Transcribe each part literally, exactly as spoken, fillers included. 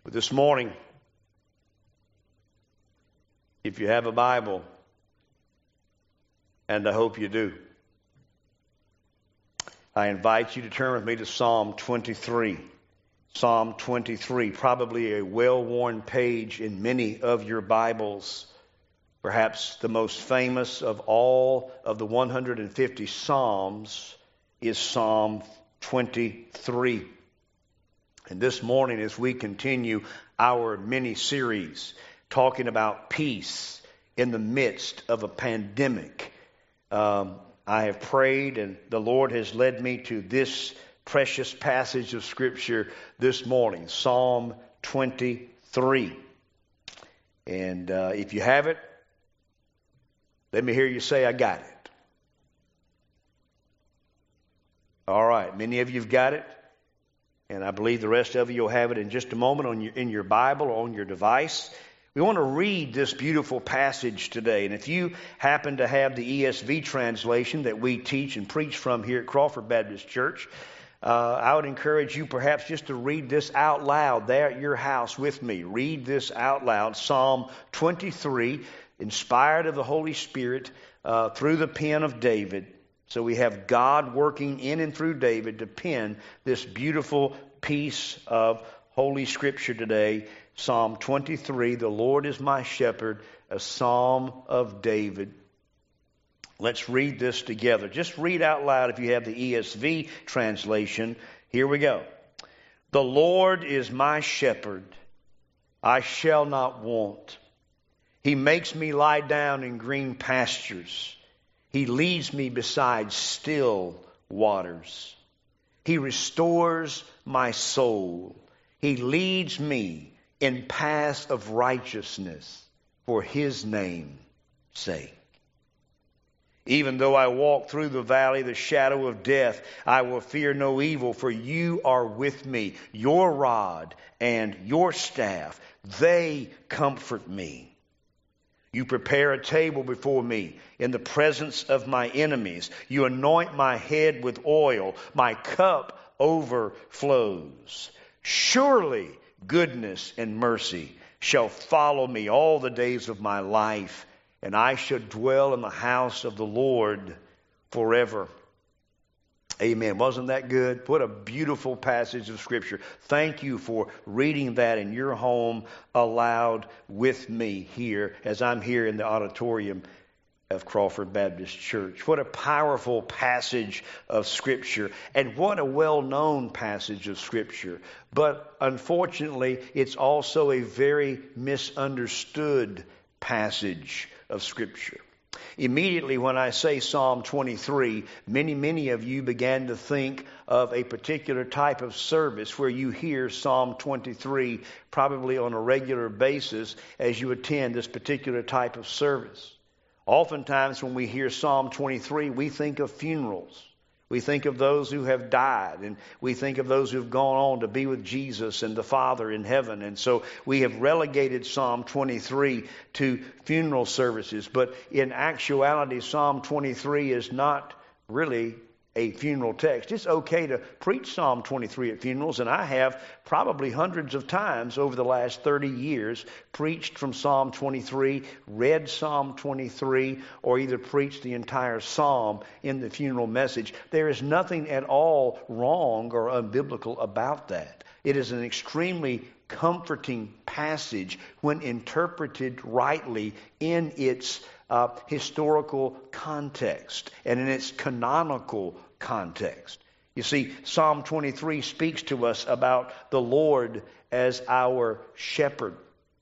But this morning, if you have a Bible, and I hope you do, I invite you to turn with me to Psalm twenty-three. Psalm twenty-three, probably a well-worn page in many of your Bibles. Perhaps the most famous of all of the one hundred fifty Psalms is Psalm twenty-three. And this morning, as we continue our mini-series talking about peace in the midst of a pandemic, um, I have prayed and the Lord has led me to this precious passage of Scripture this morning, Psalm twenty-three. And uh, if you have it, let me hear you say, I got it. All right, many of you have got it. And I believe the rest of you will have it in just a moment on your, in your Bible or on your device. We want to read this beautiful passage today. And if you happen to have the E S V translation that we teach and preach from here at Crawford Baptist Church, uh, I would encourage you perhaps just to read this out loud there at your house with me. Read this out loud. Psalm twenty-three, inspired of the Holy Spirit uh, through the pen of David. So we have God working in and through David to pen this beautiful piece of Holy Scripture today. Psalm twenty-three, the Lord is my shepherd, a psalm of David. Let's read this together. Just read out loud if you have the E S V translation. Here we go. The Lord is my shepherd, I shall not want. He makes me lie down in green pastures. He leads me beside still waters. He restores my soul. He leads me in paths of righteousness for His name's sake. Even though I walk through the valley, the shadow of death, I will fear no evil, for you are with me. Your rod and your staff, they comfort me. You prepare a table before me in the presence of my enemies. You anoint my head with oil. My cup overflows. Surely goodness and mercy shall follow me all the days of my life, and I shall dwell in the house of the Lord forever. Amen. Wasn't that good? What a beautiful passage of Scripture. Thank you for reading that in your home aloud with me here as I'm here in the auditorium of Crawford Baptist Church. What a powerful passage of Scripture, and what a well-known passage of Scripture. But unfortunately, it's also a very misunderstood passage of Scripture. Immediately when I say Psalm twenty-three, many, many of you began to think of a particular type of service where you hear Psalm twenty-three probably on a regular basis as you attend this particular type of service. Oftentimes when we hear Psalm twenty-three, we think of funerals. We think of those who have died, and we think of those who have gone on to be with Jesus and the Father in heaven. And so we have relegated Psalm twenty-three to funeral services. But in actuality, Psalm twenty-three is not really a funeral text. It's okay to preach Psalm twenty-three at funerals, and I have probably hundreds of times over the last thirty years preached from Psalm twenty-three, read Psalm twenty-three, or either preached the entire psalm in the funeral message. There is nothing at all wrong or unbiblical about that. It is an extremely comforting passage when interpreted rightly in its uh, historical context and in its canonical context. You see, Psalm twenty-three speaks to us about the Lord as our shepherd.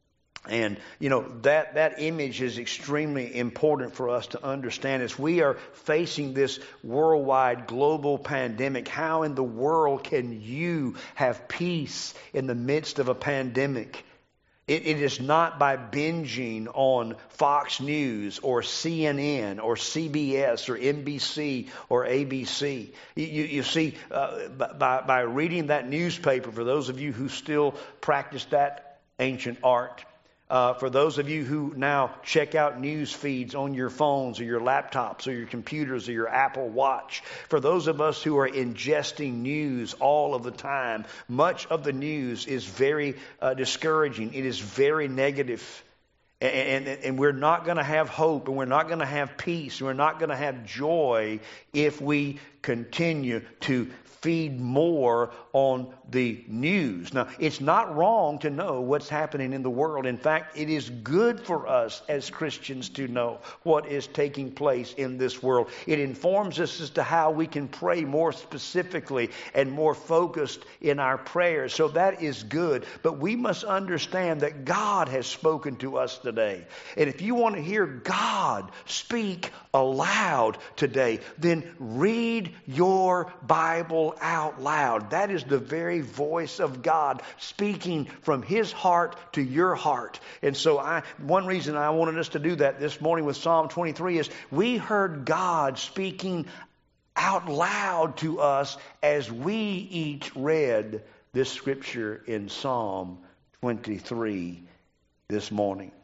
And, you know, that, that image is extremely important for us to understand as we are facing this worldwide global pandemic. How in the world can you have peace in the midst of a pandemic? It, it is not by binging on Fox News or C N N or C B S or N B C or A B C. You, you, you see, uh, by, by reading that newspaper, for those of you who still practice that ancient art, Uh, for those of you who now check out news feeds on your phones or your laptops or your computers or your Apple Watch, for those of us who are ingesting news all of the time, much of the news is very uh, discouraging. It is very negative. And, and, and we're not going to have hope, and we're not going to have peace, and we're not going to have joy if we continue to feed more on the news. Now, it's not wrong to know what's happening in the world. In fact, it is good for us as Christians to know what is taking place in this world. It informs us as to how we can pray more specifically and more focused in our prayers. So that is good. But we must understand that God has spoken to us today. And if you want to hear God speak aloud today, then read your Bible out loud. That is the very voice of God speaking from His heart to your heart. And so I, one reason I wanted us to do that this morning with Psalm twenty-three is we heard God speaking out loud to us as we each read this scripture in Psalm twenty-three this morning.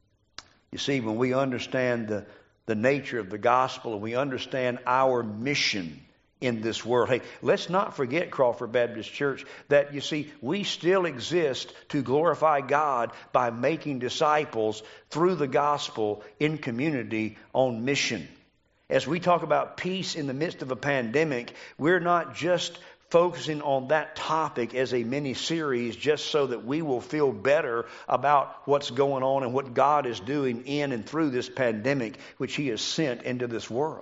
You see, when we understand the, the nature of the gospel and we understand our mission in this world. Hey, let's not forget, Crawford Baptist Church, that you see, we still exist to glorify God by making disciples through the gospel in community on mission. As we talk about peace in the midst of a pandemic, we're not just focusing on that topic as a mini-series just so that we will feel better about what's going on and what God is doing in and through this pandemic, which He has sent into this world.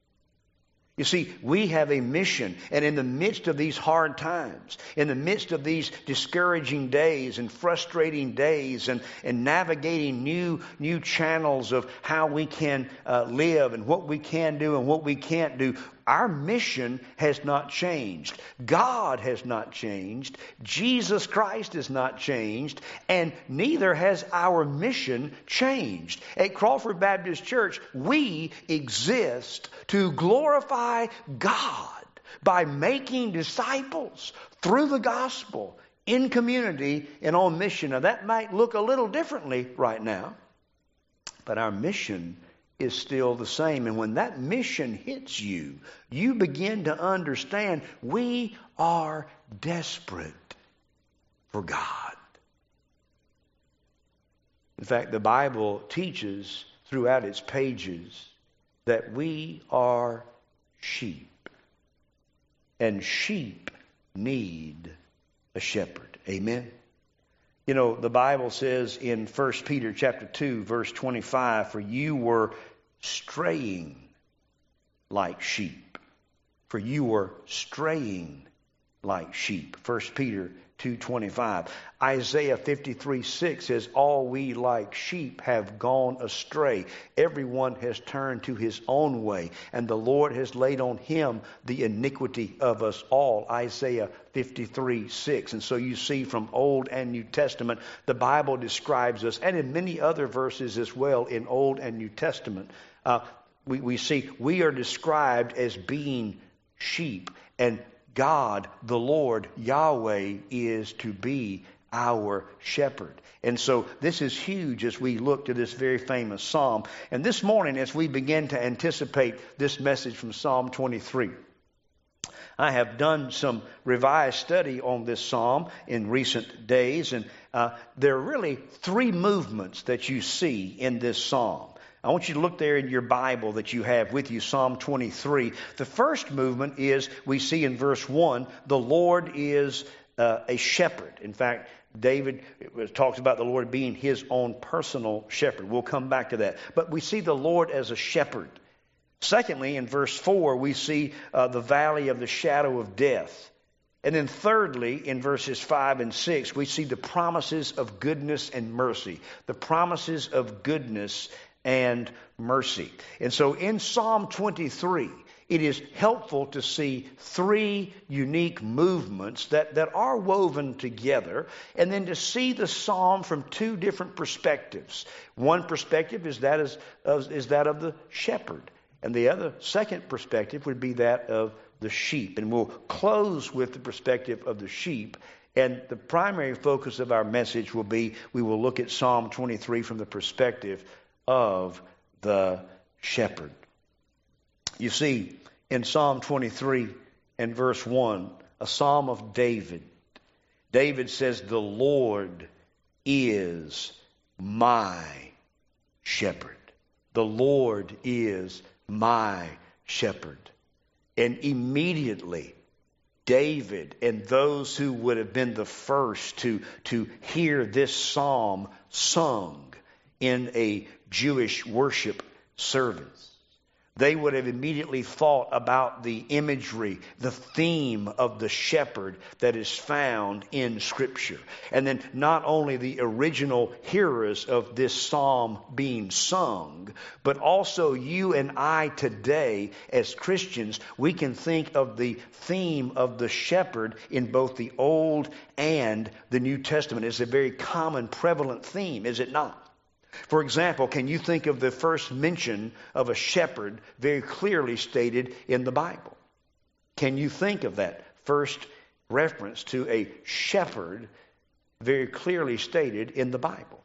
You see, we have a mission, and in the midst of these hard times, in the midst of these discouraging days and frustrating days and, and navigating new, new channels of how we can uh, live and what we can do and what we can't do, our mission has not changed. God has not changed. Jesus Christ has not changed. And neither has our mission changed. At Crawford Baptist Church, we exist to glorify God by making disciples through the gospel in community and on mission. Now, that might look a little differently right now, but our mission is still the same. And when that mission hits you, you begin to understand we are desperate for God. In fact, the Bible teaches throughout its pages that we are sheep. And sheep need a shepherd. Amen. You know, the Bible says in First Peter chapter two, verse twenty-five, for you were straying like sheep. For you were straying like sheep. First Peter two twenty-five. Isaiah fifty-three six says, all we like sheep have gone astray. Everyone has turned to his own way, and the Lord has laid on him the iniquity of us all. Isaiah fifty-three six. And so you see from Old and New Testament, the Bible describes us, and in many other verses as well in Old and New Testament, uh, we, we see we are described as being sheep, and God, the Lord, Yahweh, is to be our shepherd. And so this is huge as we look to this very famous psalm. And this morning, as we begin to anticipate this message from Psalm twenty-three, I have done some revised study on this psalm in recent days. And uh, there are really three movements that you see in this psalm. I want you to look there in your Bible that you have with you, Psalm twenty-three. The first movement is, we see in verse one, the Lord is uh, a shepherd. In fact, David talks about the Lord being his own personal shepherd. We'll come back to that. But we see the Lord as a shepherd. Secondly, in verse four, we see uh, the valley of the shadow of death. And then thirdly, in verses five and six, we see the promises of goodness and mercy. The promises of goodness and mercy. And so in Psalm twenty-three, it is helpful to see three unique movements that, that are woven together, and then to see the psalm from two different perspectives. One perspective is that, is, is that of the shepherd, and the other second perspective would be that of the sheep. And we'll close with the perspective of the sheep. And the primary focus of our message will be, we will look at Psalm twenty-three from the perspective of the shepherd. You see, in Psalm twenty-three and verse one, a psalm of David, David says, the Lord is my shepherd. The Lord is my shepherd. And immediately, David and those who would have been the first to, to hear this psalm sung in a Jewish worship service, they would have immediately thought about the imagery, the theme of the shepherd that is found in Scripture. And then not only the original hearers of this psalm being sung, but also you and I today as Christians, we can think of the theme of the shepherd in both the Old and the New Testament. It's a very common, prevalent theme, is it not? For example, can you think of the first mention of a shepherd very clearly stated in the Bible? Can you think of that first reference to a shepherd very clearly stated in the Bible?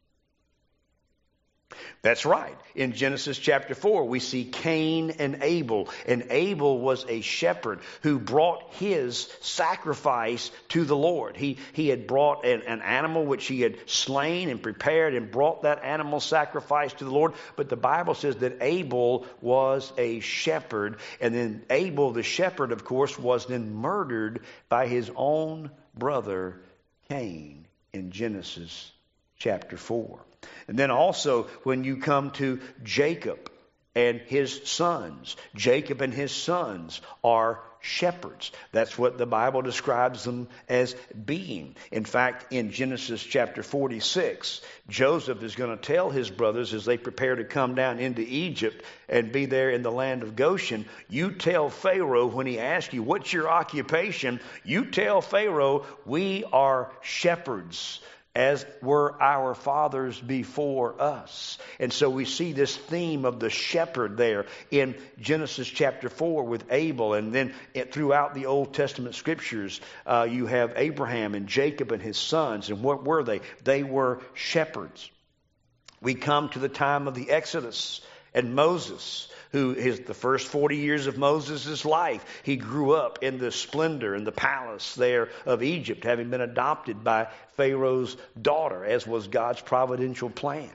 That's right. In Genesis chapter four, we see Cain and Abel. And Abel was a shepherd who brought his sacrifice to the Lord. He, he had brought an, an animal which he had slain and prepared and brought that animal sacrifice to the Lord. But the Bible says that Abel was a shepherd. And then Abel, the shepherd, of course, was then murdered by his own brother Cain in Genesis chapter four. And then also when you come to Jacob and his sons, Jacob and his sons are shepherds. That's what the Bible describes them as being. In fact, in Genesis chapter forty-six, Joseph is going to tell his brothers as they prepare to come down into Egypt and be there in the land of Goshen, you tell Pharaoh when he asks you, what's your occupation? You tell Pharaoh, we are shepherds, as were our fathers before us. And so we see this theme of the shepherd there in Genesis chapter four with Abel. And then it, throughout the Old Testament scriptures, uh, you have Abraham and Jacob and his sons. And what were they? They were shepherds. We come to the time of the Exodus and Moses, who is the first forty years of Moses' life. He grew up in the splendor and the palace there of Egypt, having been adopted by Pharaoh's daughter, as was God's providential plan.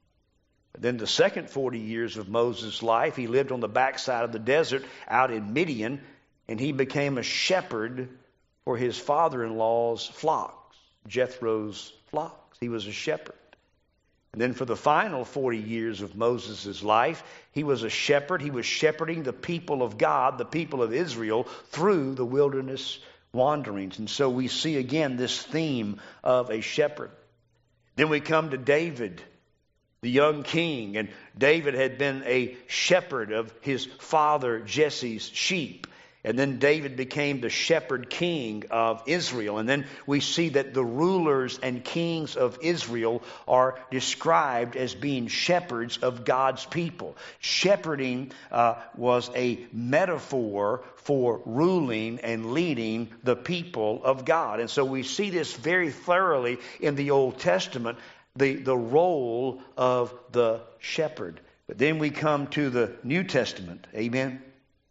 Then the second forty years of Moses' life, he lived on the backside of the desert out in Midian, and he became a shepherd for his father-in-law's flocks, Jethro's flocks. He was a shepherd. And then for the final forty years of Moses' life, he was a shepherd. He was shepherding the people of God, the people of Israel, through the wilderness wanderings. And so we see again this theme of a shepherd. Then we come to David, the young king. And David had been a shepherd of his father Jesse's sheep. And then David became the shepherd king of Israel. And then we see that the rulers and kings of Israel are described as being shepherds of God's people. Shepherding uh, was a metaphor for ruling and leading the people of God. And so we see this very thoroughly in the Old Testament, the, the role of the shepherd. But then we come to the New Testament. Amen.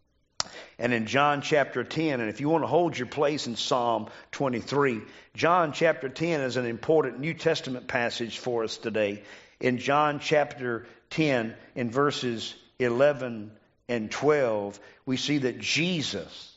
And in John chapter ten, and if you want to hold your place in Psalm twenty-three, John chapter ten is an important New Testament passage for us today. In John chapter ten, in verses eleven and twelve, we see that Jesus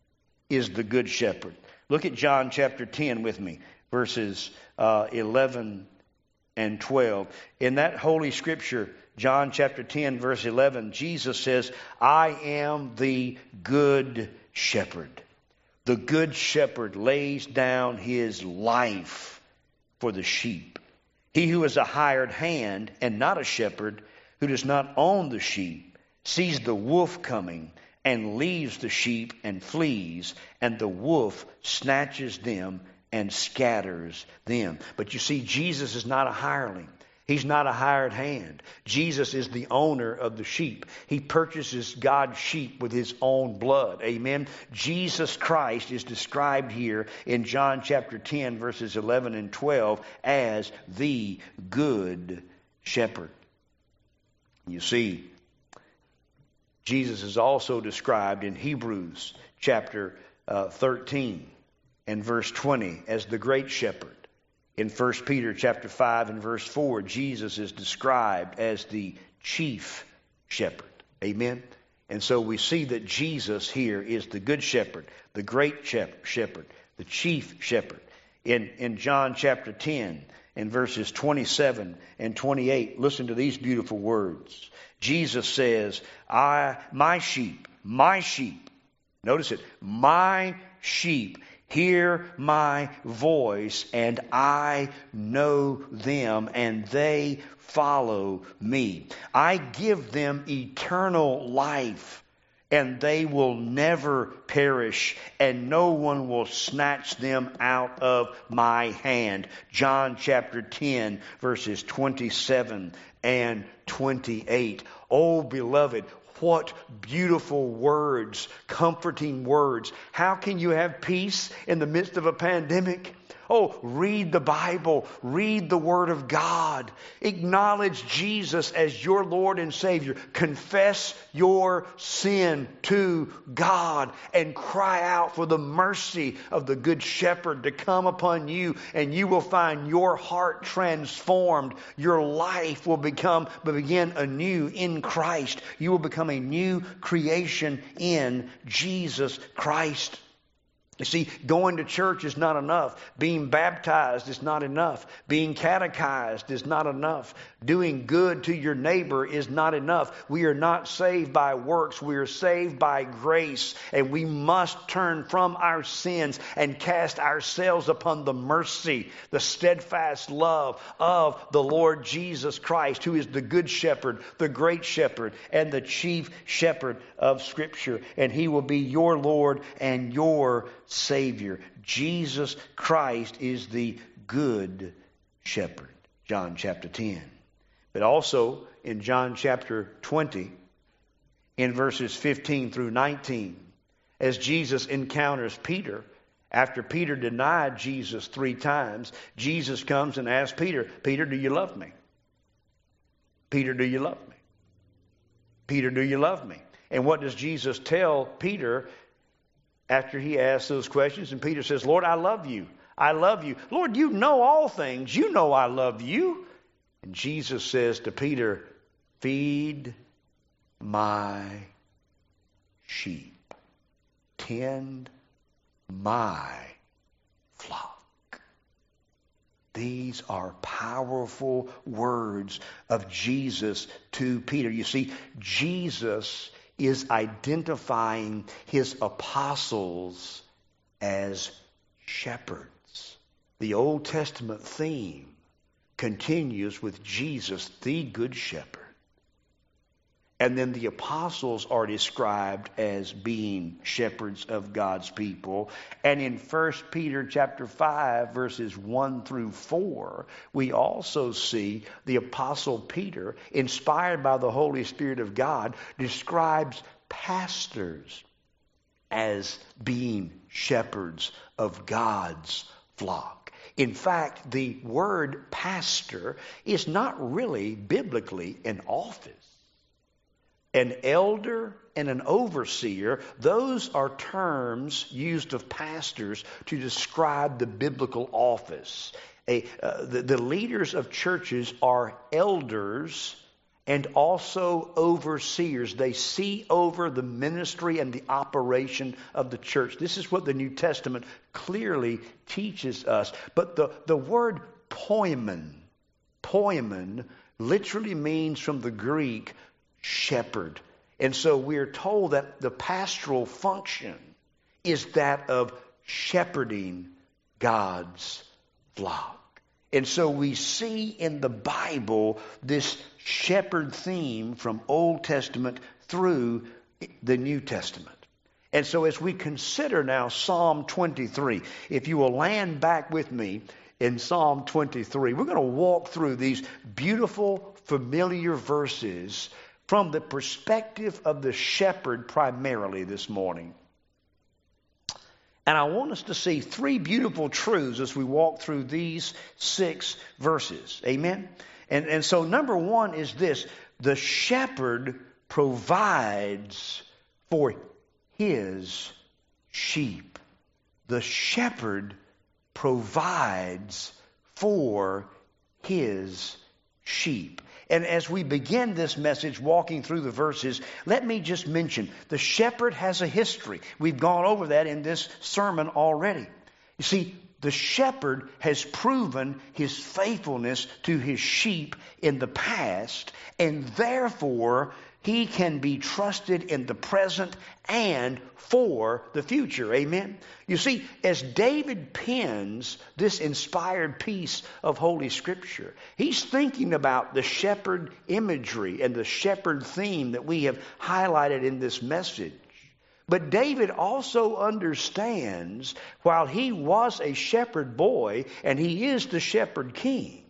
is the good shepherd. Look at John chapter ten with me, verses uh, eleven and twelve. In that holy scripture, John chapter ten, verse eleven, Jesus says, I am the good shepherd. The good shepherd lays down his life for the sheep. He who is a hired hand and not a shepherd, who does not own the sheep, sees the wolf coming and leaves the sheep and flees, and the wolf snatches them and scatters them. But you see, Jesus is not a hireling. He's not a hired hand. Jesus is the owner of the sheep. He purchases God's sheep with his own blood. Amen. Jesus Christ is described here in John chapter ten, verses eleven and twelve as the good shepherd. You see, Jesus is also described in Hebrews chapter uh, thirteen and verse twenty as the great shepherd. In First Peter chapter five and verse four, Jesus is described as the chief shepherd. Amen. And so we see that Jesus here is the good shepherd, the great shepherd, the chief shepherd. In, in John chapter ten and verses twenty-seven and twenty-eight, listen to these beautiful words. Jesus says, I, my sheep, my sheep, notice it, my sheep hear my voice, and I know them, and they follow me. I give them eternal life, and they will never perish, and no one will snatch them out of my hand. John chapter ten, verses twenty-seven and twenty-eight. Oh, beloved, what beautiful words, comforting words. How can you have peace in the midst of a pandemic? Oh, read the Bible. Read the Word of God. Acknowledge Jesus as your Lord and Savior. Confess your sin to God and cry out for the mercy of the Good Shepherd to come upon you, and you will find your heart transformed. Your life will become begin anew in Christ. You will become a new creation in Jesus Christ. You see, going to church is not enough. Being baptized is not enough. Being catechized is not enough. Doing good to your neighbor is not enough. We are not saved by works. We are saved by grace. And we must turn from our sins and cast ourselves upon the mercy, the steadfast love of the Lord Jesus Christ, who is the good shepherd, the great shepherd, and the chief shepherd of Scripture. And he will be your Lord and your Savior. Jesus Christ is the good shepherd. John chapter ten. But also in John chapter twenty, in verses fifteen through nineteen, as Jesus encounters Peter, after Peter denied Jesus three times, Jesus comes and asks Peter, Peter, do you love me? Peter, do you love me? Peter, do you love me? And what does Jesus tell Peter after he asks those questions? And Peter says, Lord, I love you. I love you. Lord, you know all things. You know I love you. And Jesus says to Peter, feed my sheep. Tend my flock. These are powerful words of Jesus to Peter. You see, Jesus is identifying his apostles as shepherds. The Old Testament theme continues with Jesus, the Good Shepherd. And then the apostles are described as being shepherds of God's people. And in First Peter chapter five, verses one through four, we also see the apostle Peter, inspired by the Holy Spirit of God, describes pastors as being shepherds of God's flock. In fact, the word pastor is not really biblically an office. An elder and an overseer, those are terms used of pastors to describe the biblical office. A, uh, the, the leaders of churches are elders and also overseers. They see over the ministry and the operation of the church. This is what the New Testament clearly teaches us. But the, the word poimen, poimen literally means from the Greek shepherd. And so we're told that the pastoral function is that of shepherding God's flock. And so we see in the Bible this shepherd theme from Old Testament through the New Testament. And so as we consider now Psalm twenty-three, if you will land back with me in Psalm twenty-three. We're going to walk through these beautiful, familiar verses from the perspective of the shepherd primarily this morning. And I want us to see three beautiful truths as we walk through these six verses. Amen? And, and so number one is this: the shepherd provides for his sheep. The shepherd provides for his sheep. And as we begin this message, walking through the verses, let me just mention, the shepherd has a history. We've gone over that in this sermon already. You see, the shepherd has proven his faithfulness to his sheep in the past, and therefore he can be trusted in the present and for the future. Amen? You see, as David pens this inspired piece of Holy Scripture, he's thinking about the shepherd imagery and the shepherd theme that we have highlighted in this message. But David also understands, while he was a shepherd boy and he is the shepherd king,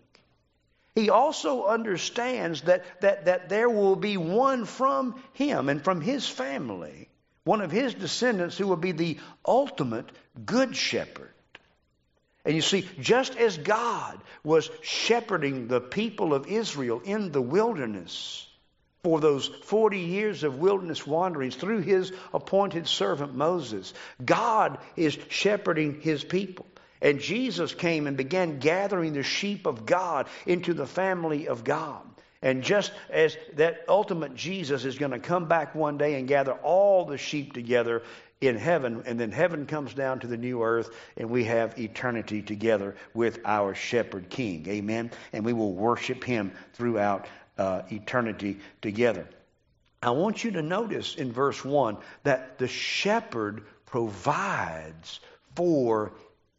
he also understands that, that, that there will be one from him and from his family, one of his descendants who will be the ultimate good shepherd. And you see, just as God was shepherding the people of Israel in the wilderness for those forty years of wilderness wanderings through his appointed servant Moses, God is shepherding his people. And Jesus came and began gathering the sheep of God into the family of God. And just as that ultimate Jesus is going to come back one day and gather all the sheep together in heaven, and then heaven comes down to the new earth, and we have eternity together with our shepherd king. Amen? And we will worship him throughout uh, eternity together. I want you to notice in verse one that the shepherd provides for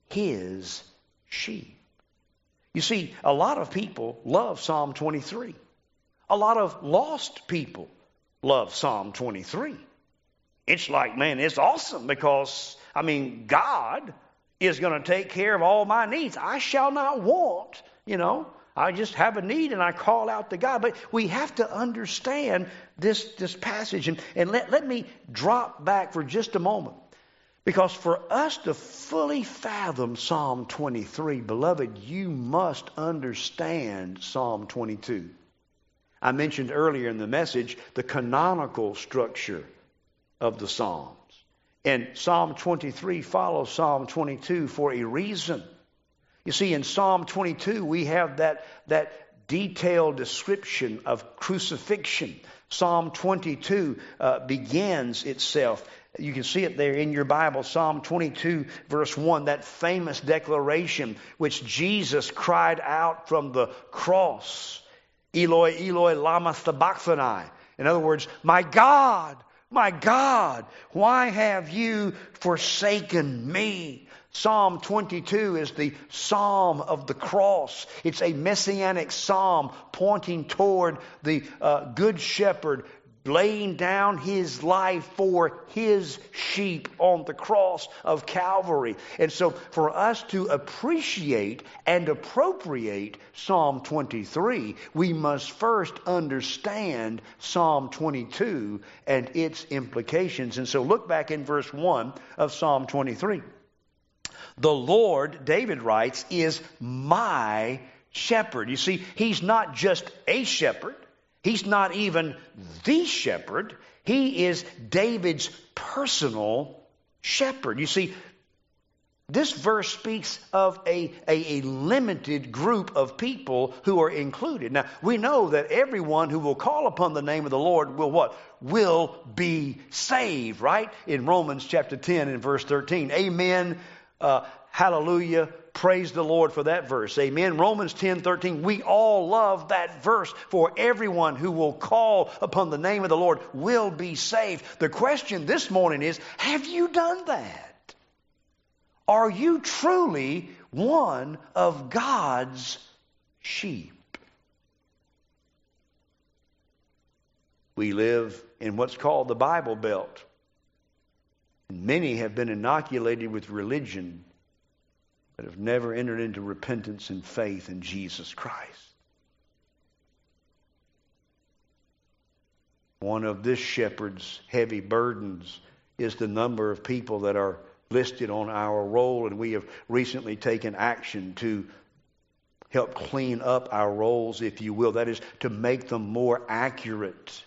his sheep. You see, a lot of people love Psalm twenty-three. A lot of lost people love Psalm twenty-three. It's like, man, it's awesome because, I mean, God is going to take care of all my needs. I shall not want, you know. I just have a need and I call out to God. But we have to understand this, this passage. And, and let, let me drop back for just a moment. Because for us to fully fathom Psalm twenty-three, beloved, you must understand Psalm twenty-two. I mentioned earlier in the message the canonical structure of the Psalms. And Psalm twenty-three follows Psalm twenty-two for a reason. You see, in Psalm twenty-two, we have that, that detailed description of crucifixion. Psalm twenty-two uh, begins itself. You can see it there in your Bible, Psalm twenty-two, verse one, that famous declaration which Jesus cried out from the cross. Eloi, Eloi, lama sabachthani. In other words, my God, my God, why have you forsaken me? Psalm twenty-two is the psalm of the cross. It's a messianic psalm pointing toward the uh, good shepherd laying down his life for his sheep on the cross of Calvary. And so for us to appreciate and appropriate Psalm twenty-three, we must first understand Psalm twenty-two and its implications. And so look back in verse one of Psalm twenty-three. The Lord, David writes, is my shepherd. You see, he's not just a shepherd. He's not even the shepherd. He is David's personal shepherd. You see, this verse speaks of a, a, a limited group of people who are included. Now, we know that everyone who will call upon the name of the Lord will what? Will be saved, right? In Romans chapter ten and verse thirteen. Amen. Uh, hallelujah. Praise the Lord for that verse. Amen. Romans ten thirteen. We all love that verse. For everyone who will call upon the name of the Lord will be saved. The question this morning is, have you done that? Are you truly one of God's sheep? We live in what's called the Bible Belt. Many have been inoculated with religion that have never entered into repentance and faith in Jesus Christ. One of this shepherd's heavy burdens is the number of people that are listed on our roll, and we have recently taken action to help clean up our rolls, if you will. That is, to make them more accurate.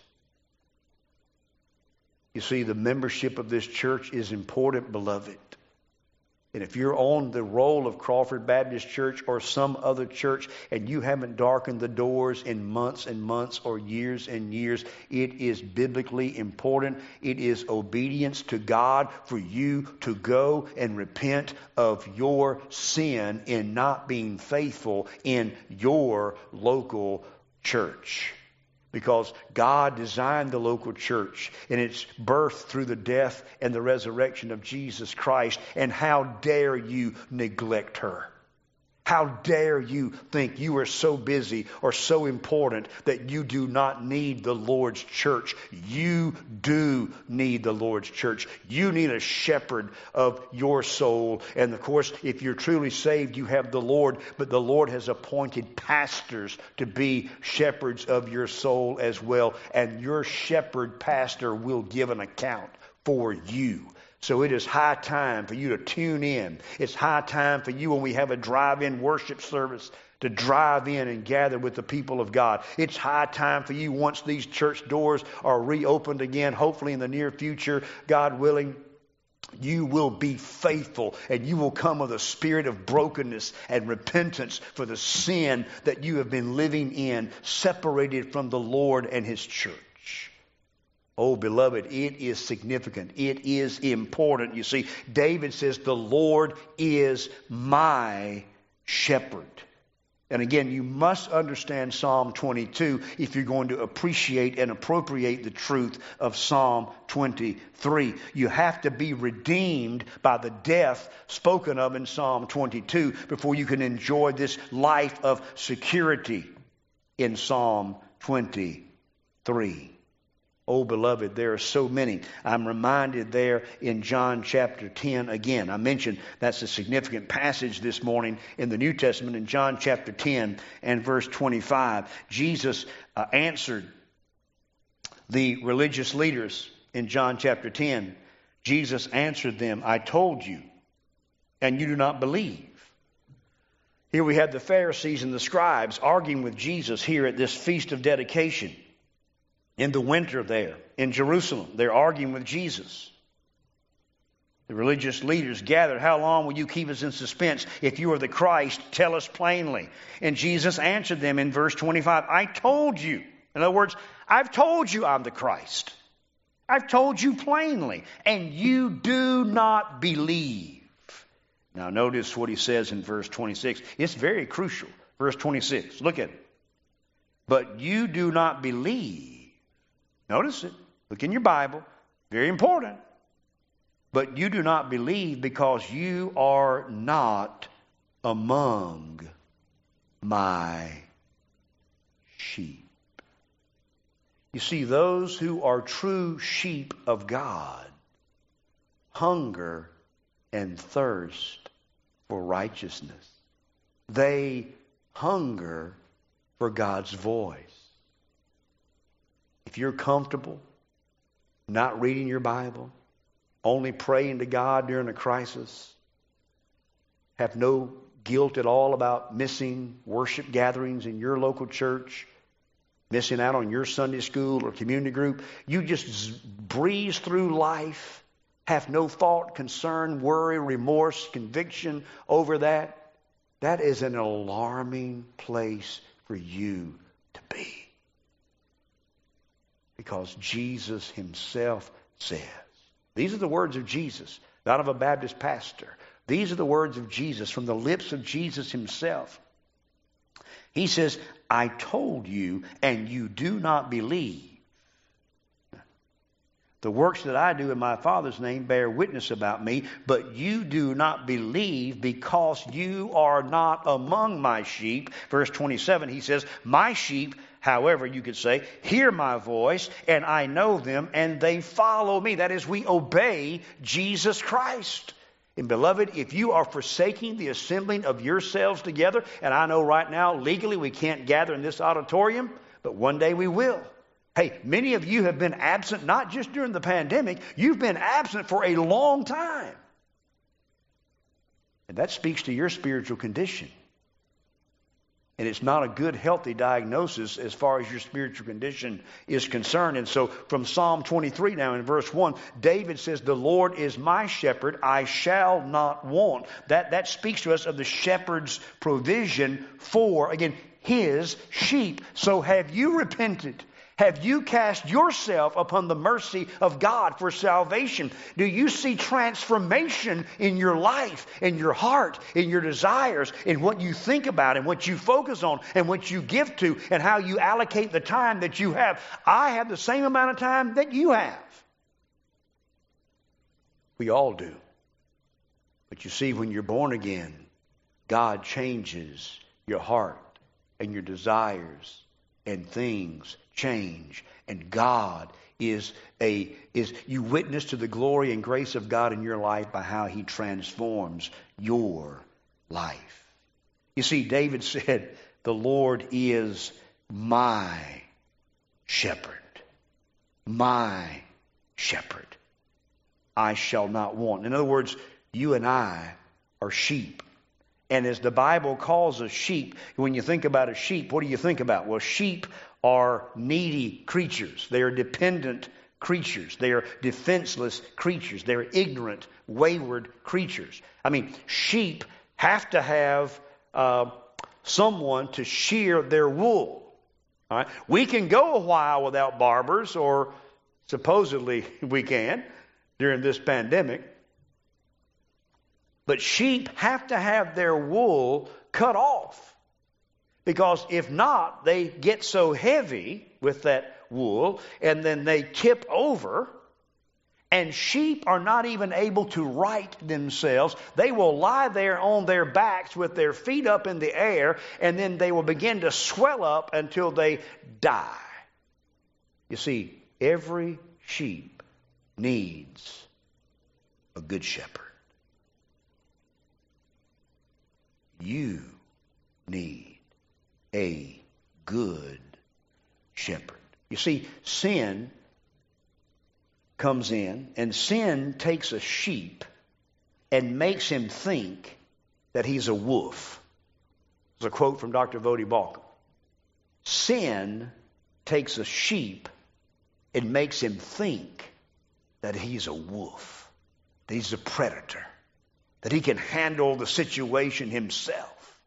You see, the membership of this church is important, beloved. And if you're on the roll of Crawford Baptist Church or some other church and you haven't darkened the doors in months and months or years and years, it is biblically important. It is obedience to God for you to go and repent of your sin in not being faithful in your local church. Because God designed the local church and its birth through the death and the resurrection of Jesus Christ. And how dare you neglect her? How dare you think you are so busy or so important that you do not need the Lord's church? You do need the Lord's church. You need a shepherd of your soul. And of course, if you're truly saved, you have the Lord. But the Lord has appointed pastors to be shepherds of your soul as well. And your shepherd pastor will give an account for you. So it is high time for you to tune in. It's high time for you when we have a drive-in worship service to drive in and gather with the people of God. It's high time for you once these church doors are reopened again, hopefully in the near future, God willing. You will be faithful and you will come with a spirit of brokenness and repentance for the sin that you have been living in, separated from the Lord and His church. Oh, beloved, it is significant. It is important. You see, David says, the Lord is my shepherd. And again, you must understand Psalm twenty-two if you're going to appreciate and appropriate the truth of Psalm twenty-three. You have to be redeemed by the death spoken of in Psalm twenty-two before you can enjoy this life of security in Psalm twenty-three. Oh, beloved, there are so many. I'm reminded there in John chapter ten again. I mentioned that's a significant passage this morning in the New Testament. In John chapter ten and verse twenty-five, Jesus uh, answered the religious leaders in John chapter ten. Jesus answered them, I told you, and you do not believe. Here we have the Pharisees and the scribes arguing with Jesus here at this feast of dedication. In the winter there, in Jerusalem, they're arguing with Jesus. The religious leaders gathered. How long will you keep us in suspense? If you are the Christ, tell us plainly. And Jesus answered them in verse twenty-five, I told you. In other words, I've told you I'm the Christ. I've told you plainly, and you do not believe. Now notice what he says in verse twenty-six. It's very crucial. Verse twenty-six, look at it. But you do not believe. Notice it. Look in your Bible. Very important. But you do not believe because you are not among my sheep. You see, those who are true sheep of God hunger and thirst for righteousness. They hunger for God's voice. If you're comfortable not reading your Bible, only praying to God during a crisis, have no guilt at all about missing worship gatherings in your local church, missing out on your Sunday school or community group, you just breeze through life, have no thought, concern, worry, remorse, conviction over that, that is an alarming place for you to be. Because Jesus himself says, these are the words of Jesus, not of a Baptist pastor. These are the words of Jesus from the lips of Jesus himself. He says, I told you and you do not believe. The works that I do in my Father's name bear witness about me, but you do not believe because you are not among my sheep. Verse twenty-seven, he says, my sheep, however you could say, hear my voice, and I know them, and they follow me. That is, we obey Jesus Christ. And beloved, if you are forsaking the assembling of yourselves together, and I know right now legally we can't gather in this auditorium, but one day we will. Hey, many of you have been absent not just during the pandemic, you've been absent for a long time. And that speaks to your spiritual condition. And it's not a good, healthy diagnosis as far as your spiritual condition is concerned. And so from Psalm twenty-three now in verse one, David says, the Lord is my shepherd, I shall not want. That, that speaks to us of the shepherd's provision for, again, his sheep. So have you repented? Have you cast yourself upon the mercy of God for salvation? Do you see transformation in your life, in your heart, in your desires, in what you think about and what you focus on and what you give to and how you allocate the time that you have? I have the same amount of time that you have. We all do. But you see, when you're born again, God changes your heart and your desires, and things change. And God is a is you witness to the glory and grace of God in your life by how he transforms your life. You see, David said, the Lord is my shepherd. My shepherd. I shall not want. In other words, you and I are sheep. And as the Bible calls us sheep, when you think about a sheep, what do you think about? Well, sheep are needy creatures. They are dependent creatures. They are defenseless creatures. They are ignorant, wayward creatures. I mean, sheep have to have uh, someone to shear their wool. All right? We can go a while without barbers, or supposedly we can during this pandemic. But sheep have to have their wool cut off. Because if not, they get so heavy with that wool and then they tip over. And sheep are not even able to right themselves. They will lie there on their backs with their feet up in the air, and then they will begin to swell up until they die. You see, every sheep needs a good shepherd. You need a good shepherd. You see, sin comes in, and sin takes a sheep and makes him think that he's a wolf. It's a quote from Doctor Vodi Balcom. Sin takes a sheep and makes him think that he's a wolf, that he's a predator, that he can handle the situation himself.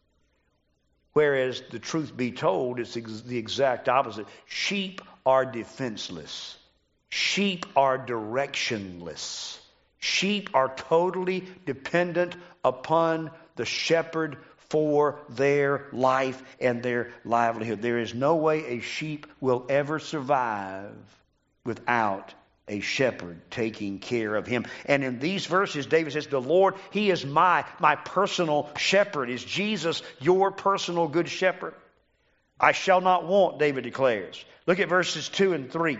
Whereas the truth be told, it's ex- the exact opposite. Sheep are defenseless. Sheep are directionless. Sheep are totally dependent upon the shepherd for their life and their livelihood. There is no way a sheep will ever survive without a shepherd taking care of him. And in these verses, David says, the Lord, he is my, my personal shepherd. Is Jesus your personal good shepherd? I shall not want, David declares. Look at verses two and three.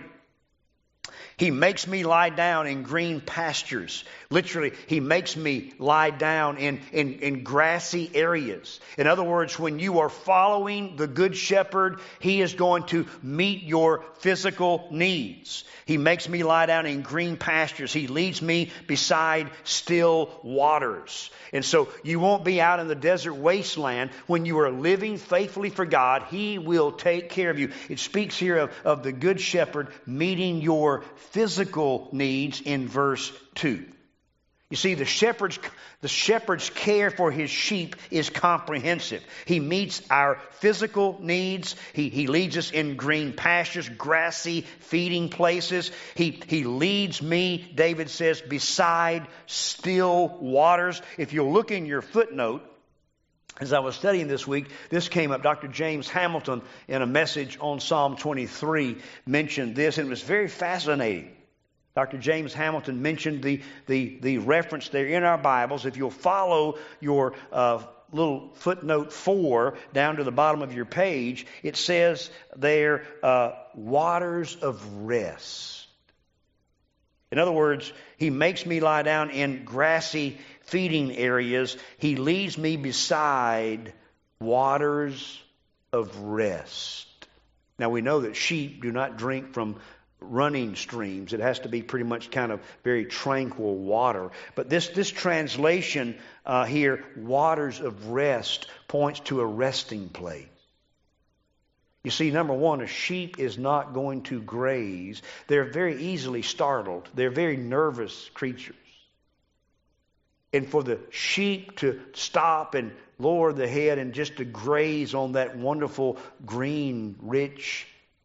He makes me lie down in green pastures. Literally, he makes me lie down in, in, in grassy areas. In other words, when you are following the Good Shepherd, he is going to meet your physical needs. He makes me lie down in green pastures. He leads me beside still waters. And so you won't be out in the desert wasteland. When you are living faithfully for God, he will take care of you. It speaks here of, of the Good Shepherd meeting your physical needs in verse two. You see, the shepherd's, the shepherd's care for his sheep is comprehensive. He meets our physical needs. He, he leads us in green pastures, grassy feeding places. He, he leads me, David says, beside still waters. If you'll look in your footnote, as I was studying this week, this came up. Doctor James Hamilton, in a message on Psalm twenty-three, mentioned this, and it was very fascinating. Doctor James Hamilton mentioned the, the, the reference there in our Bibles. If you'll follow your uh, little footnote four down to the bottom of your page, it says there, uh, waters of rest. In other words, he makes me lie down in grassy feeding areas. He leads me beside waters of rest. Now we know that sheep do not drink from running streams. It has to be pretty much kind of very tranquil water. But this, this translation uh, here, waters of rest, points to a resting place. You see, number one, a sheep is not going to graze. They're very easily startled. They're very nervous creatures. And for the sheep to stop and lower the head and just to graze on that wonderful green, rich,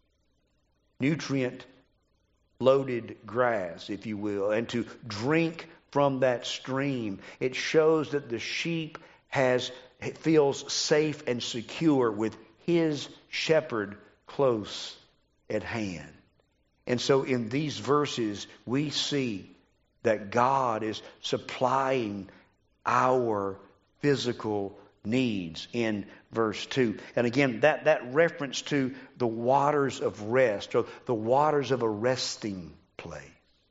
nutrient-loaded grass, if you will, and to drink from that stream, it shows that the sheep has feels safe and secure with his shepherd close at hand. And so in these verses, we see that God is supplying our physical needs in verse two. And again, that, that reference to the waters of rest, or the waters of a resting place.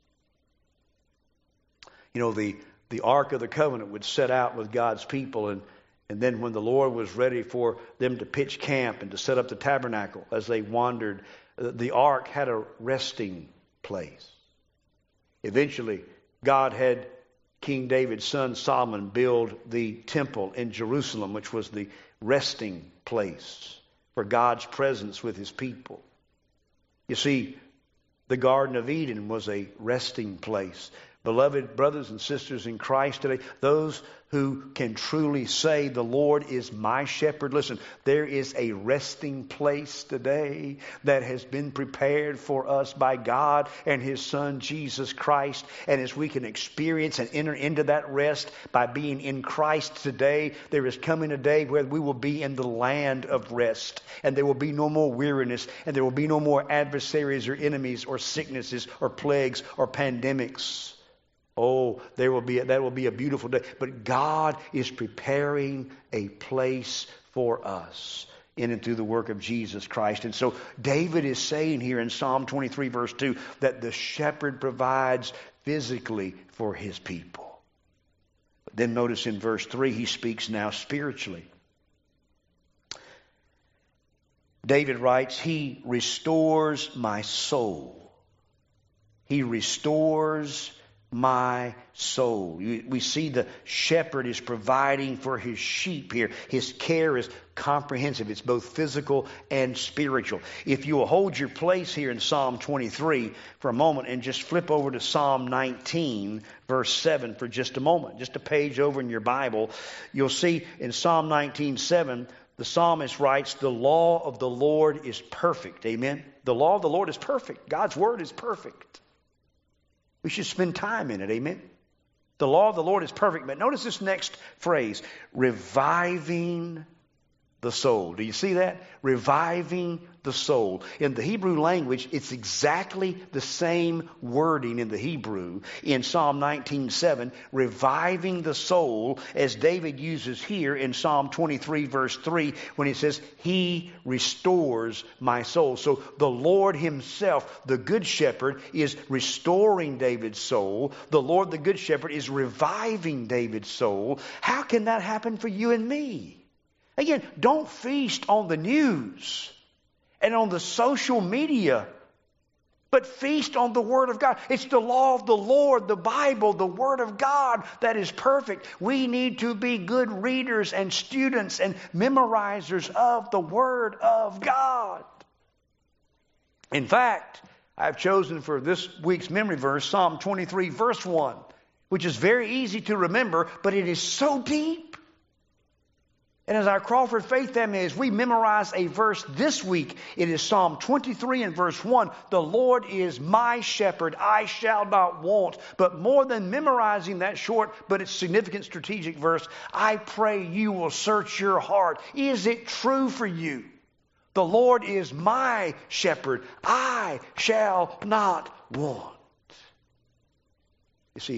You know, the, the Ark of the Covenant would set out with God's people, and And then when the Lord was ready for them to pitch camp and to set up the tabernacle as they wandered, the ark had a resting place. Eventually, God had King David's son Solomon build the temple in Jerusalem, which was the resting place for God's presence with his people. You see, the Garden of Eden was a resting place. Beloved brothers and sisters in Christ today, those who can truly say the Lord is my shepherd. Listen, there is a resting place today that has been prepared for us by God and his Son Jesus Christ. And as we can experience and enter into that rest by being in Christ today, there is coming a day where we will be in the land of rest. And there will be no more weariness, and there will be no more adversaries or enemies or sicknesses or plagues or pandemics. Oh, there will be a, that will be a beautiful day. But God is preparing a place for us in and through the work of Jesus Christ. And so David is saying here in Psalm twenty-three verse two that the shepherd provides physically for his people. But then notice in verse three he speaks now spiritually. David writes, he restores my soul. He restores my soul. We see the shepherd is providing for his sheep here. His care is comprehensive. It's both physical and spiritual. If you will hold your place here in Psalm twenty-three for a moment and just flip over to Psalm nineteen, verse seven for just a moment, just a page over in your Bible, you'll see in Psalm nineteen, seven, the psalmist writes, the law of the Lord is perfect. Amen? The law of the Lord is perfect. God's word is perfect. We should spend time in it. Amen? The law of the Lord is perfect. But notice this next phrase, reviving the soul. Do you see that? Reviving the soul. In the Hebrew language, it's exactly the same wording in the Hebrew in Psalm nineteen seven, reviving the soul, as David uses here in Psalm twenty-three verse three when he says, he restores my soul. So the Lord himself, the Good Shepherd, is restoring David's soul. The Lord, the Good Shepherd, is reviving David's soul. How can that happen for you and me? Again, don't feast on the news and on the social media, but feast on the Word of God. It's the law of the Lord, the Bible, the Word of God that is perfect. We need to be good readers and students and memorizers of the Word of God. In fact, I've chosen for this week's memory verse, Psalm twenty-three, verse one, which is very easy to remember, but it is so deep. And as our Crawford Faith family, as we memorize a verse this week, it is Psalm twenty-three and verse one. The Lord is my shepherd, I shall not want. But more than memorizing that short but it's significant strategic verse, I pray you will search your heart. Is it true for you? The Lord is my shepherd, I shall not want. You see, as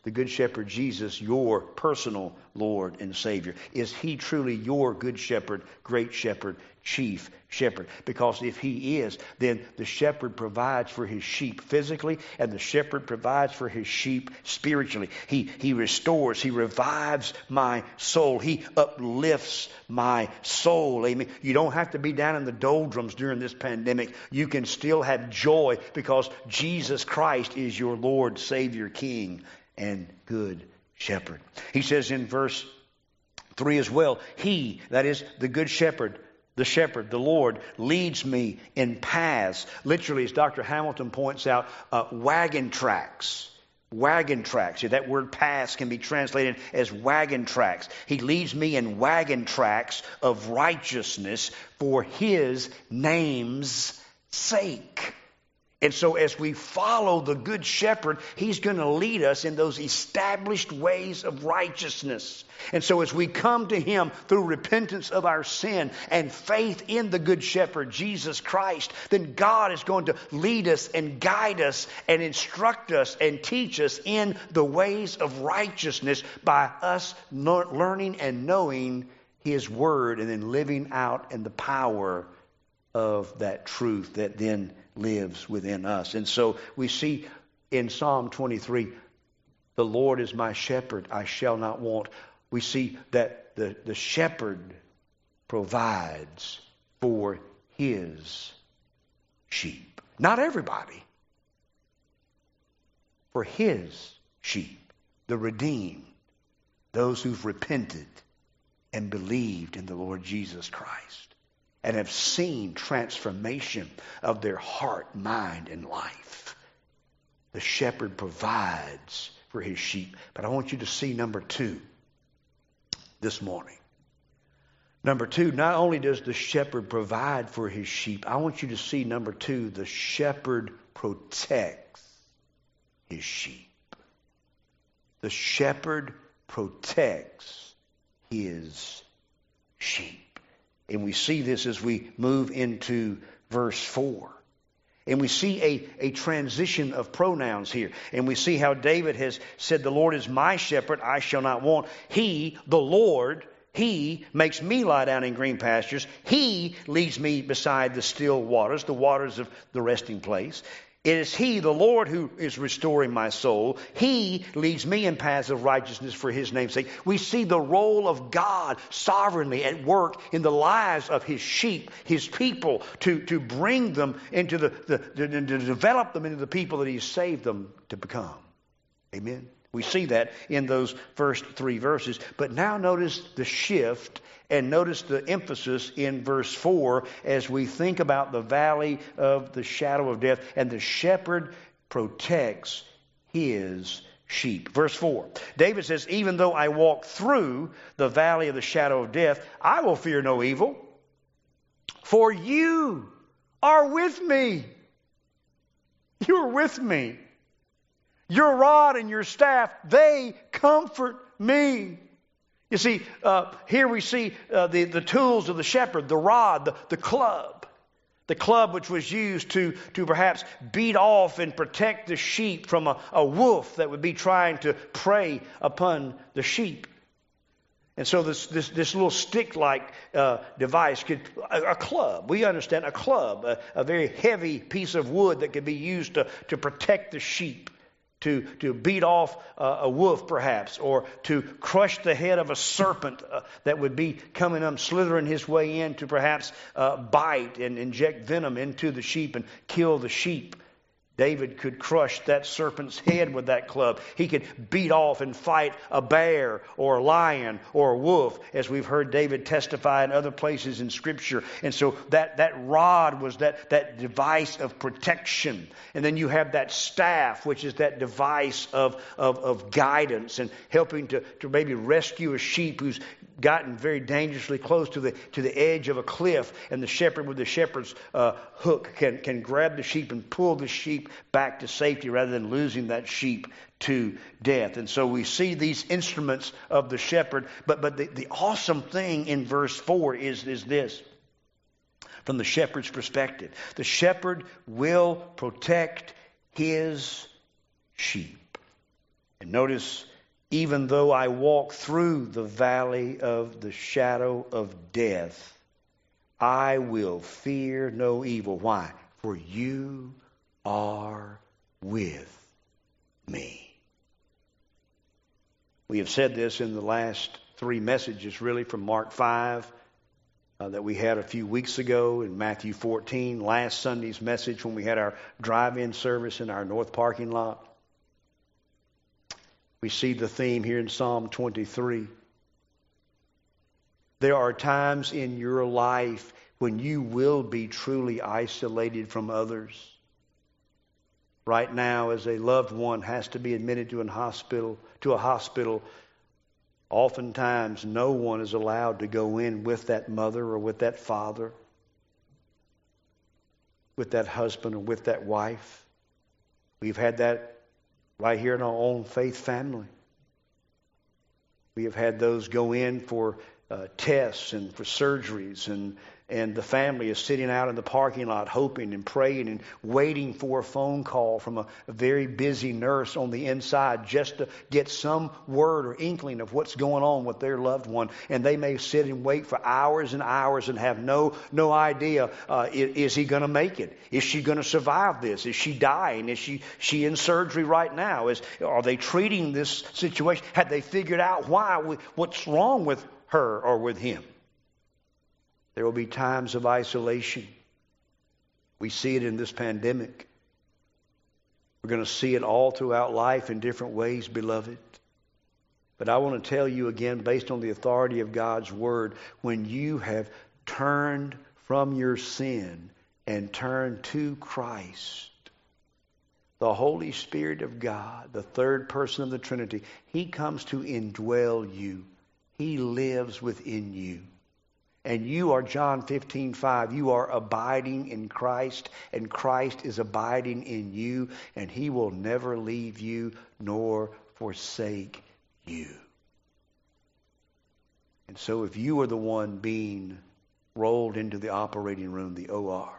the Good Shepherd Jesus your personal Lord and Savior? Is He truly your Good Shepherd, Great Shepherd, Chief Shepherd? Because if He is, then the shepherd provides for his sheep physically, and the shepherd provides for his sheep spiritually. He, he restores, He revives my soul. He uplifts my soul. Amen. You don't have to be down in the doldrums during this pandemic. You can still have joy because Jesus Christ is your Lord, Savior, King, and Good Shepherd. He says in verse three as well, He, that is the Good Shepherd, the shepherd, the Lord, leads me in paths. Literally, as Doctor Hamilton points out, uh, wagon tracks. Wagon tracks. Yeah, that word paths can be translated as wagon tracks. He leads me in wagon tracks of righteousness for His name's sake. And so as we follow the Good Shepherd, He's going to lead us in those established ways of righteousness. And so as we come to Him through repentance of our sin and faith in the Good Shepherd, Jesus Christ, then God is going to lead us and guide us and instruct us and teach us in the ways of righteousness by us learning and knowing His Word and then living out in the power of that truth that then lives within us. And so we see in Psalm twenty-three, the Lord is my shepherd, I shall not want. We see that the, the shepherd provides for his sheep. Not everybody. For his sheep, the redeemed, those who've repented and believed in the Lord Jesus Christ, and have seen transformation of their heart, mind, and life. The shepherd provides for his sheep. But I want you to see number two this morning. Number two, not only does the shepherd provide for his sheep, I want you to see number two, the shepherd protects his sheep. The shepherd protects his sheep. And we see this as we move into verse four. And we see a, a transition of pronouns here. And we see how David has said, the Lord is my shepherd, I shall not want. He, the Lord, He makes me lie down in green pastures. He leads me beside the still waters, the waters of the resting place. It is He, the Lord, who is restoring my soul. He leads me in paths of righteousness for His name's sake. We see the role of God sovereignly at work in the lives of His sheep, His people, to, to bring them into the, the to, to develop them into the people that He's saved them to become. Amen. We see that in those first three verses. But now notice the shift and notice the emphasis in verse four as we think about the valley of the shadow of death. And the shepherd protects his sheep. Verse four. David says, even though I walk through the valley of the shadow of death, I will fear no evil. For you are with me. You are with me. Your rod and your staff, they comfort me. You see, uh, here we see uh, the, the tools of the shepherd, the rod, the, the club. The club which was used to, to perhaps beat off and protect the sheep from a, a wolf that would be trying to prey upon the sheep. And so this this, this little stick-like uh, device, could a, a club, we understand a club, a, a very heavy piece of wood that could be used to, to protect the sheep. To, to beat off uh, a wolf perhaps, or to crush the head of a serpent uh, that would be coming up, slithering his way in to perhaps uh, bite and inject venom into the sheep and kill the sheep. David could crush that serpent's head with that club. He could beat off and fight a bear or a lion or a wolf, as we've heard David testify in other places in Scripture. And so that, that rod was that, that device of protection. And then you have that staff, which is that device of, of, of guidance and helping to, to maybe rescue a sheep who's gotten very dangerously close to the to the edge of a cliff, and the shepherd with the shepherd's uh, hook can, can grab the sheep and pull the sheep back to safety rather than losing that sheep to death. And so we see these instruments of the shepherd. But but the, the awesome thing in verse four is, is this. From the shepherd's perspective, the shepherd will protect his sheep. And notice, even though I walk through the valley of the shadow of death, I will fear no evil. Why? For you are with me. We have said this in the last three messages, really, from Mark five uh, that we had a few weeks ago, in Matthew fourteen, last Sunday's message when we had our drive-in service in our north parking lot. We see the theme here in Psalm twenty-three. There are times in your life when you will be truly isolated from others. Right now, as a loved one has to be admitted to a hospital, to a hospital, oftentimes no one is allowed to go in with that mother or with that father, with that husband or with that wife. We've had that right here in our own faith family. We have had those go in for uh, tests and for surgeries, and and the family is sitting out in the parking lot hoping and praying and waiting for a phone call from a, a very busy nurse on the inside just to get some word or inkling of what's going on with their loved one. And they may sit and wait for hours and hours and have no no idea, uh, is, is he going to make it? Is she going to survive this? Is she dying? Is she, she in surgery right now? Is, are they treating this situation? Have they figured out why, what's wrong with her or with him? There will be times of isolation. We see it in this pandemic. We're going to see it all throughout life in different ways, beloved. But I want to tell you again, based on the authority of God's Word, when you have turned from your sin and turned to Christ, the Holy Spirit of God, the third person of the Trinity, He comes to indwell you. He lives within you. And you are, John fifteen five, you are abiding in Christ, and Christ is abiding in you, and He will never leave you nor forsake you. And so if you are the one being rolled into the operating room, the O R,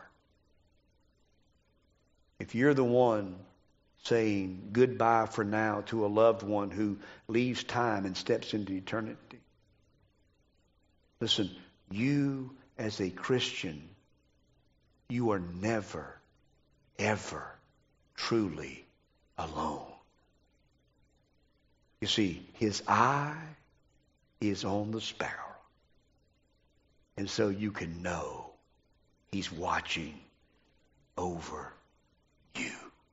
if you're the one saying goodbye for now to a loved one who leaves time and steps into eternity, listen, you as a Christian, you are never, ever truly alone. You see, His eye is on the sparrow. And so you can know He's watching over you.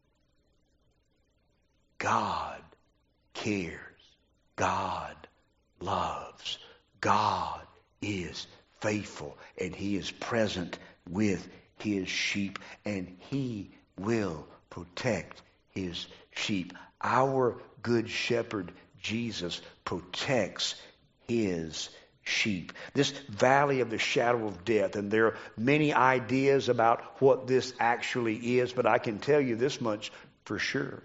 God cares. God loves. God is faithful, and He is present with His sheep, and He will protect His sheep. Our good shepherd, Jesus, protects His sheep. This valley of the shadow of death, and there are many ideas about what this actually is, but I can tell you this much for sure.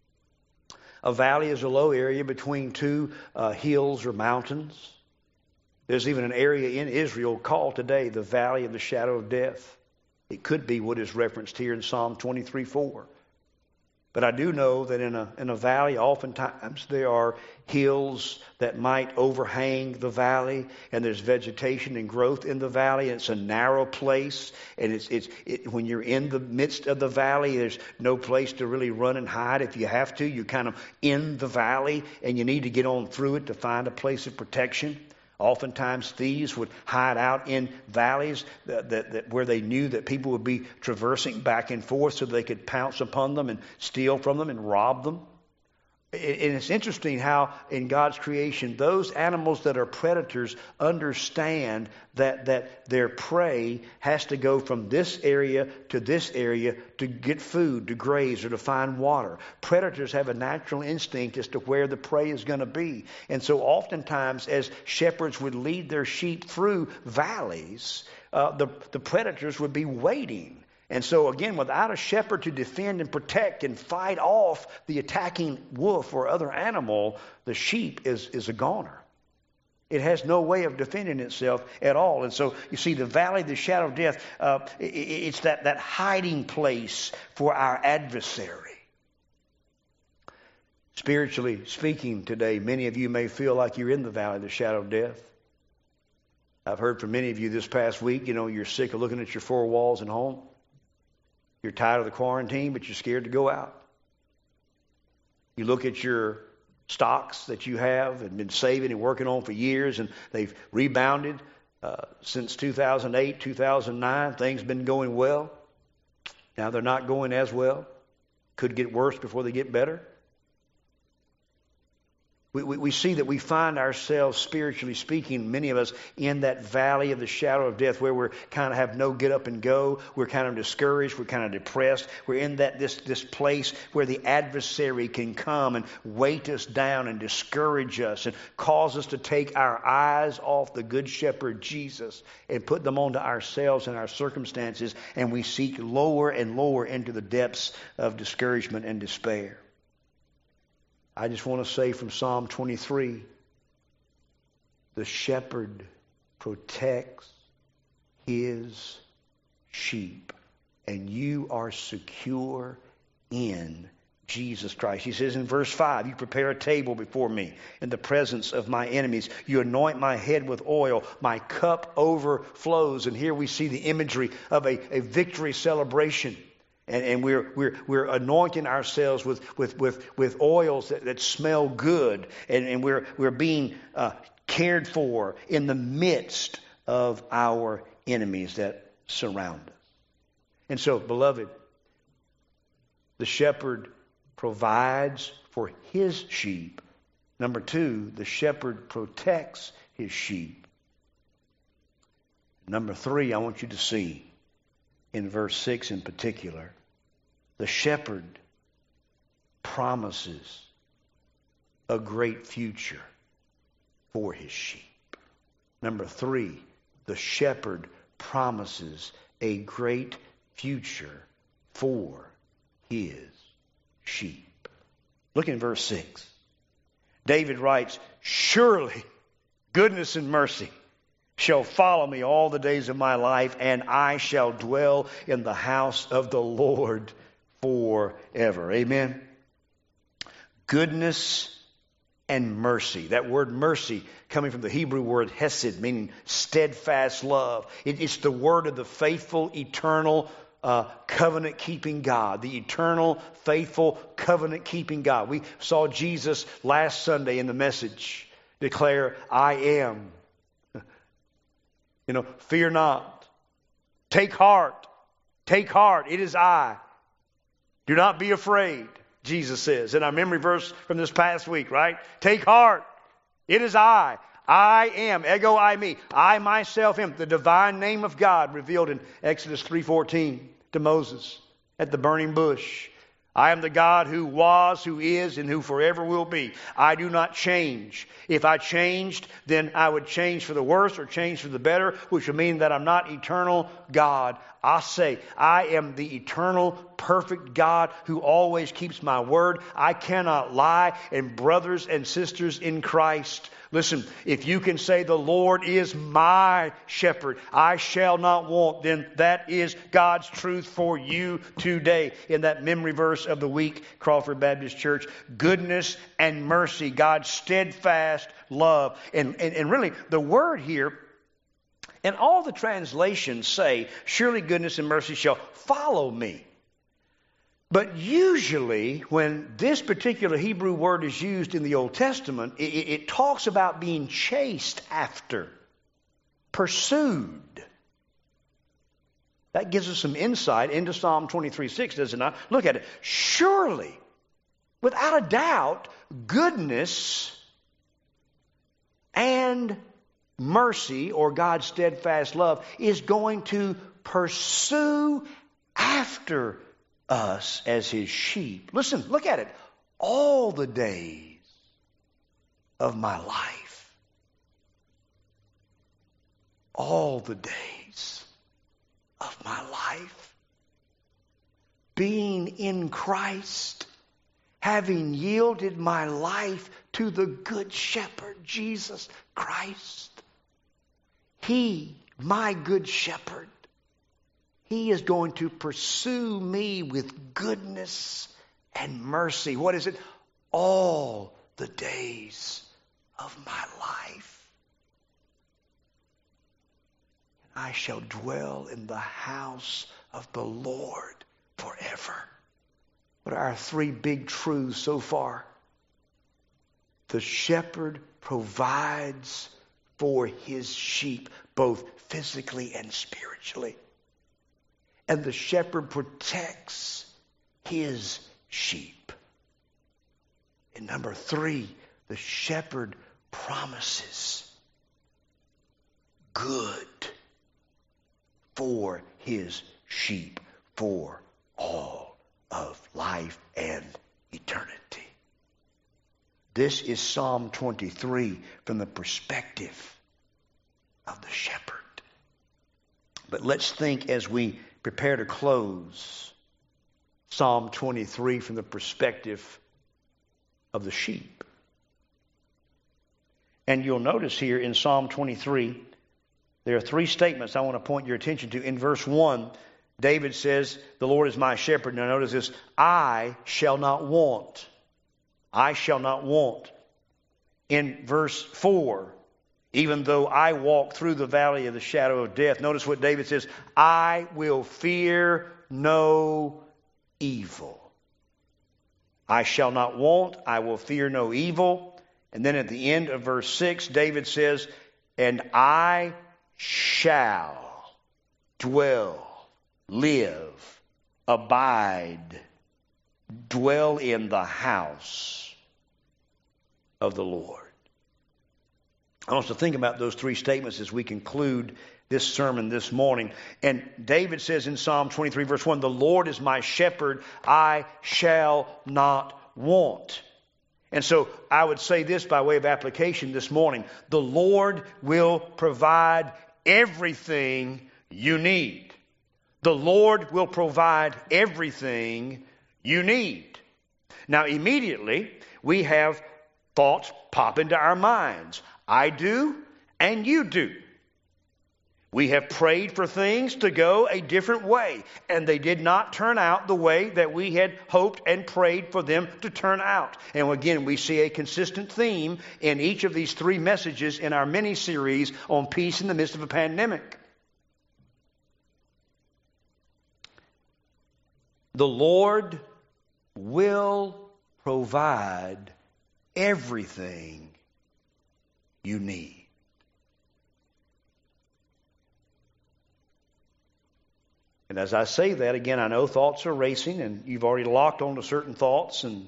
A valley is a low area between two uh, hills or mountains. There's even an area in Israel called today the Valley of the Shadow of Death. It could be what is referenced here in Psalm twenty-three four. But I do know that in a in a valley, oftentimes there are hills that might overhang the valley, and there's vegetation and growth in the valley. It's a narrow place, and it's it's it, when you're in the midst of the valley, there's no place to really run and hide. If you have to, you're kind of in the valley, and you need to get on through it to find a place of protection. Oftentimes thieves would hide out in valleys that, that, that where they knew that people would be traversing back and forth so they could pounce upon them and steal from them and rob them. And it's interesting how in God's creation, those animals that are predators understand that, that their prey has to go from this area to this area to get food, to graze, or to find water. Predators have a natural instinct as to where the prey is going to be. And so oftentimes as shepherds would lead their sheep through valleys, uh, the, the predators would be waiting. And so, again, without a shepherd to defend and protect and fight off the attacking wolf or other animal, the sheep is, is a goner. It has no way of defending itself at all. And so, you see, the valley of the shadow of death, uh, it, it's that, that hiding place for our adversary. Spiritually speaking today, many of you may feel like you're in the valley of the shadow of death. I've heard from many of you this past week, you know, you're sick of looking at your four walls at home. You're tired of the quarantine, but you're scared to go out. You look at your stocks that you have and been saving and working on for years, and they've rebounded uh, since two thousand eight, two thousand nine. Things have been going well. Now they're not going as well. Could get worse before they get better. We, we, we see that we find ourselves, spiritually speaking, many of us, in that valley of the shadow of death where we're kind of have no get up and go. We're kind of discouraged. We're kind of depressed. We're in that this, this place where the adversary can come and weight us down and discourage us and cause us to take our eyes off the Good Shepherd, Jesus, and put them onto ourselves and our circumstances, and we seek lower and lower into the depths of discouragement and despair. I just want to say from Psalm twenty-three, the shepherd protects his sheep, and you are secure in Jesus Christ. He says in verse five, you prepare a table before me in the presence of my enemies. You anoint my head with oil. My cup overflows. And here we see the imagery of a, a victory celebration. And, and we're we're we're anointing ourselves with with with, with oils that, that smell good, and, and we're we're being uh, cared for in the midst of our enemies that surround us. And so, beloved, the shepherd provides for his sheep. Number two, the shepherd protects his sheep. Number three, I want you to see in verse six in particular, the shepherd promises a great future for his sheep. Number three, the shepherd promises a great future for his sheep. Look in verse six. David writes, surely goodness and mercy shall follow me all the days of my life, and I shall dwell in the house of the Lord forever. Amen. Goodness and mercy. That word mercy coming from the Hebrew word hesed, meaning steadfast love. It, it's the word of the faithful, eternal, uh, covenant-keeping God. The eternal, faithful, covenant-keeping God. We saw Jesus last Sunday in the message declare, I am. You know, fear not. Take heart. Take heart. It is I. Do not be afraid, Jesus says in our memory verse from this past week, right? Take heart. It is I. I am. Ego I me. I myself am. The divine name of God revealed in Exodus three fourteen to Moses at the burning bush. I am the God who was, who is, and who forever will be. I do not change. If I changed, then I would change for the worse or change for the better, which would mean that I'm not eternal God. I say, I am the eternal, perfect God who always keeps my word. I cannot lie. And brothers and sisters in Christ, listen, if you can say the Lord is my shepherd, I shall not want, then that is God's truth for you today. In that memory verse of the week, Crawford Baptist Church, goodness and mercy, God's steadfast love. And, and, and really, the word here, and all the translations say, surely goodness and mercy shall follow me. But usually, when this particular Hebrew word is used in the Old Testament, it, it talks about being chased after, pursued. That gives us some insight into Psalm twenty-three six, does it not? Look at it. Surely, without a doubt, goodness and mercy, or God's steadfast love, is going to pursue after us as his sheep. Listen, look at it. All the days of my life. All the days of my life. Being in Christ, having yielded my life to the Good Shepherd, Jesus Christ. He, my Good Shepherd, He is going to pursue me with goodness and mercy. What is it? all the days of my life. And I shall dwell in the house of the Lord forever. What are our three big truths so far? The shepherd provides for his sheep, both physically and spiritually. And the shepherd protects his sheep. And number three, the shepherd promises good for his sheep for all of life and eternity. This is Psalm twenty-three from the perspective of the shepherd. But let's think as we prepare to close Psalm twenty-three from the perspective of the sheep. And you'll notice here in Psalm twenty-three, there are three statements I want to point your attention to. In verse one, David says, the Lord is my shepherd. Now notice this, I shall not want. I shall not want. In verse four, even though I walk through the valley of the shadow of death, notice what David says, I will fear no evil. I shall not want, I will fear no evil. And then at the end of verse six, David says, and I shall dwell, live, abide, dwell in the house of the Lord. I want us to think about those three statements as we conclude this sermon this morning. And David says in Psalm twenty-three verse one, the Lord is my shepherd, I shall not want. And so I would say this by way of application this morning. The Lord will provide everything you need. The Lord will provide everything you need. Now immediately we have thoughts pop into our minds. I do and you do. We have prayed for things to go a different way, and they did not turn out the way that we had hoped and prayed for them to turn out. And again, we see a consistent theme in each of these three messages in our mini-series on peace in the midst of a pandemic. The Lord will provide everything you need. And as I say that, again, I know thoughts are racing and you've already locked onto certain thoughts. And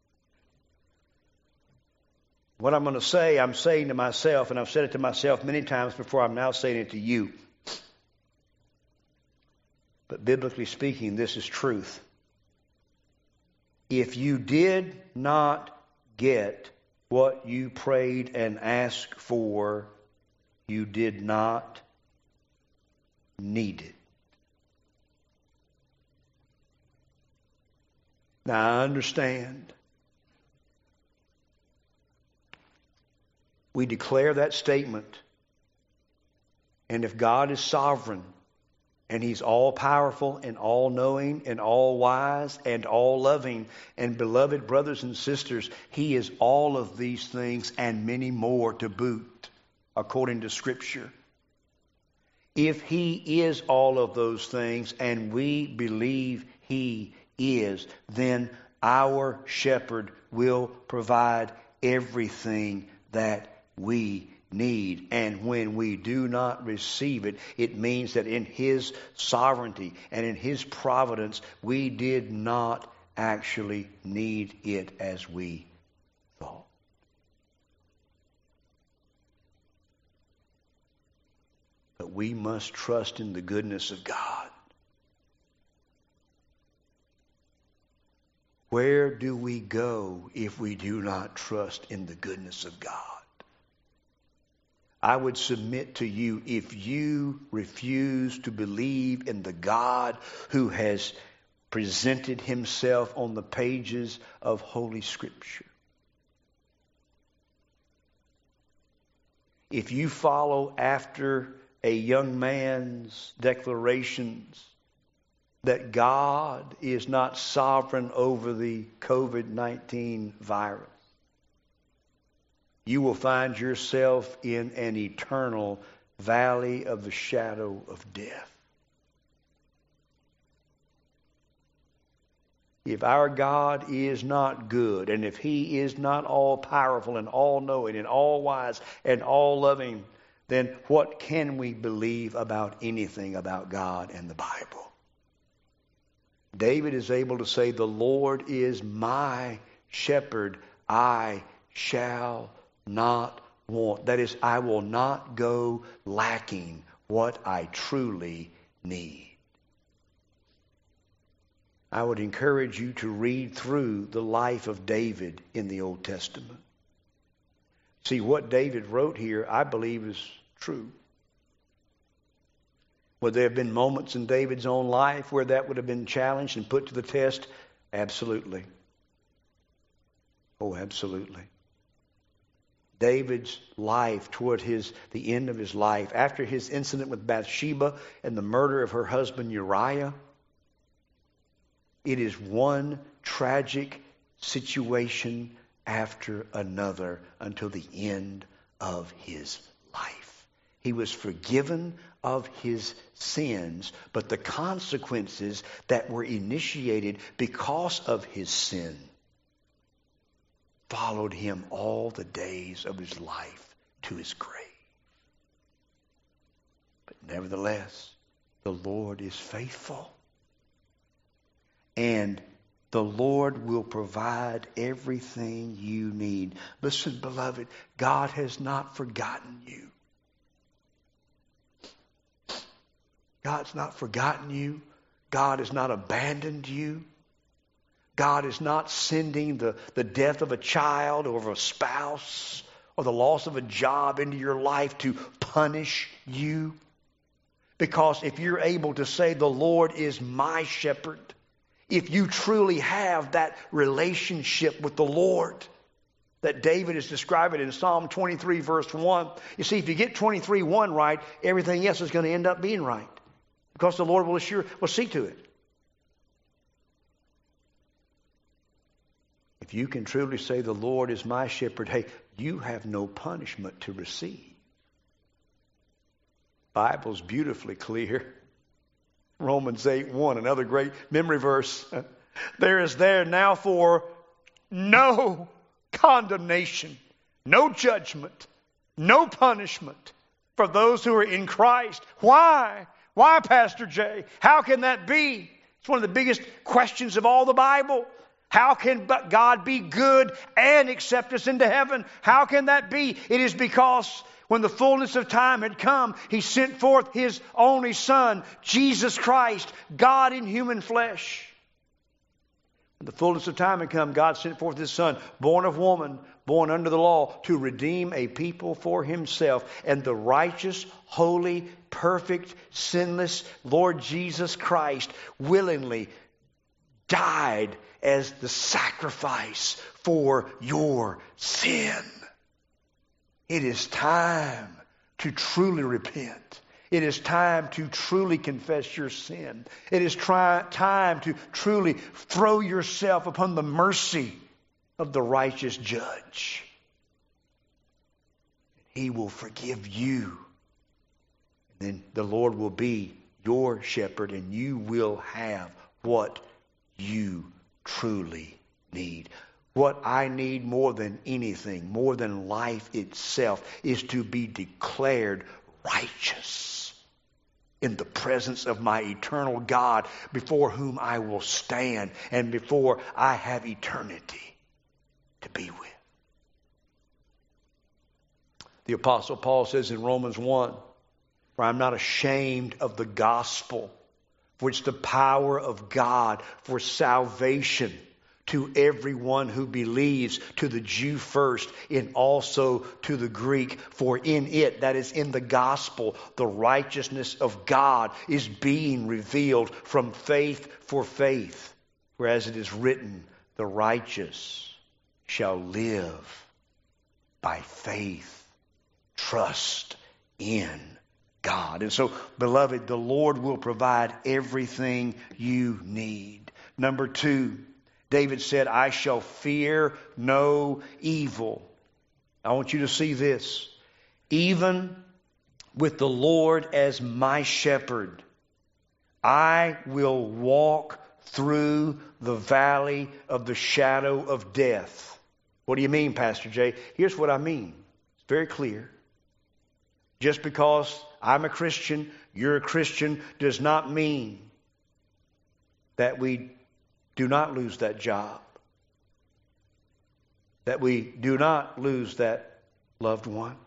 what I'm going to say, I'm saying to myself, and I've said it to myself many times before, I'm now saying it to you. But biblically speaking, this is truth. If you did not get what you prayed and asked for, you did not need it. Now I understand. We declare that statement. And if God is sovereign and He's all powerful and all knowing and all wise and all loving, and beloved brothers and sisters, He is all of these things and many more to boot, according to Scripture. If He is all of those things and we believe He is, then our shepherd will provide everything that we need. And when we do not receive it, it means that in His sovereignty and in His providence, we did not actually need it as we thought. But we must trust in the goodness of God. Where do we go if we do not trust in the goodness of God? I would submit to you, if you refuse to believe in the God who has presented Himself on the pages of Holy Scripture, if you follow after a young man's declarations that God is not sovereign over the covid nineteen virus, you will find yourself in an eternal valley of the shadow of death. If our God is not good, and if He is not all-powerful and all-knowing and all-wise and all-loving, then what can we believe about anything about God and the Bible? David is able to say, the Lord is my shepherd, I shall not want. That is, I will not go lacking what I truly need. I would encourage you to read through the life of David in the Old Testament. See, what David wrote here, I believe, is true. Would there have been moments in David's own life where that would have been challenged and put to the test? Absolutely. Oh, absolutely. David's life toward his the end of his life, after his incident with Bathsheba and the murder of her husband Uriah, it is one tragic situation after another until the end of his life. He was forgiven of his sins, but the consequences that were initiated because of his sin followed him all the days of his life to his grave. But nevertheless, the Lord is faithful. And the Lord will provide everything you need. Listen, beloved, God has not forgotten you. God's not forgotten you. God has not abandoned you. God is not sending the, the death of a child or of a spouse or the loss of a job into your life to punish you. Because if you're able to say, the Lord is my shepherd, if you truly have that relationship with the Lord that David is describing in Psalm twenty-three verse one, you see, if you get twenty-three one right, everything else is going to end up being right. Because the Lord will assure, will see to it. If you can truly say, the Lord is my shepherd, hey, you have no punishment to receive. The Bible's beautifully clear. Romans eight one, another great memory verse. There is there now for no condemnation, no judgment, no punishment for those who are in Christ. Why? Why, Pastor Jay? How can that be? It's one of the biggest questions of all the Bible. How can God be good and accept us into heaven? How can that be? It is because when the fullness of time had come, He sent forth His only Son, Jesus Christ, God in human flesh. When the fullness of time had come, God sent forth His Son, born of woman, born under the law, to redeem a people for Himself. And the righteous, holy, perfect, sinless Lord Jesus Christ willingly died as the sacrifice for your sin. It is time to truly repent. It is time to truly confess your sin. It is try, time to truly throw yourself upon the mercy of the righteous judge. He will forgive you. And then the Lord will be your shepherd, and you will have what you truly need. What I need more than anything, more than life itself, is to be declared righteous in the presence of my eternal God, before whom I will stand and before I have eternity to be with. The Apostle Paul says in Romans one, for I'm not ashamed of the gospel, for it's the power of God for salvation to everyone who believes, to the Jew first, and also to the Greek. For in it, that is in the gospel, the righteousness of God is being revealed from faith for faith. Whereas it is written, the righteous shall live by faith. Trust in God. And so, beloved, the Lord will provide everything you need. Number two, David said, I shall fear no evil. I want you to see this. Even with the Lord as my shepherd, I will walk through the valley of the shadow of death. What do you mean, Pastor Jay? Here's what I mean. It's very clear. Just because I'm a Christian, you're a Christian, does not mean that we do not lose that job, that we do not lose that loved one.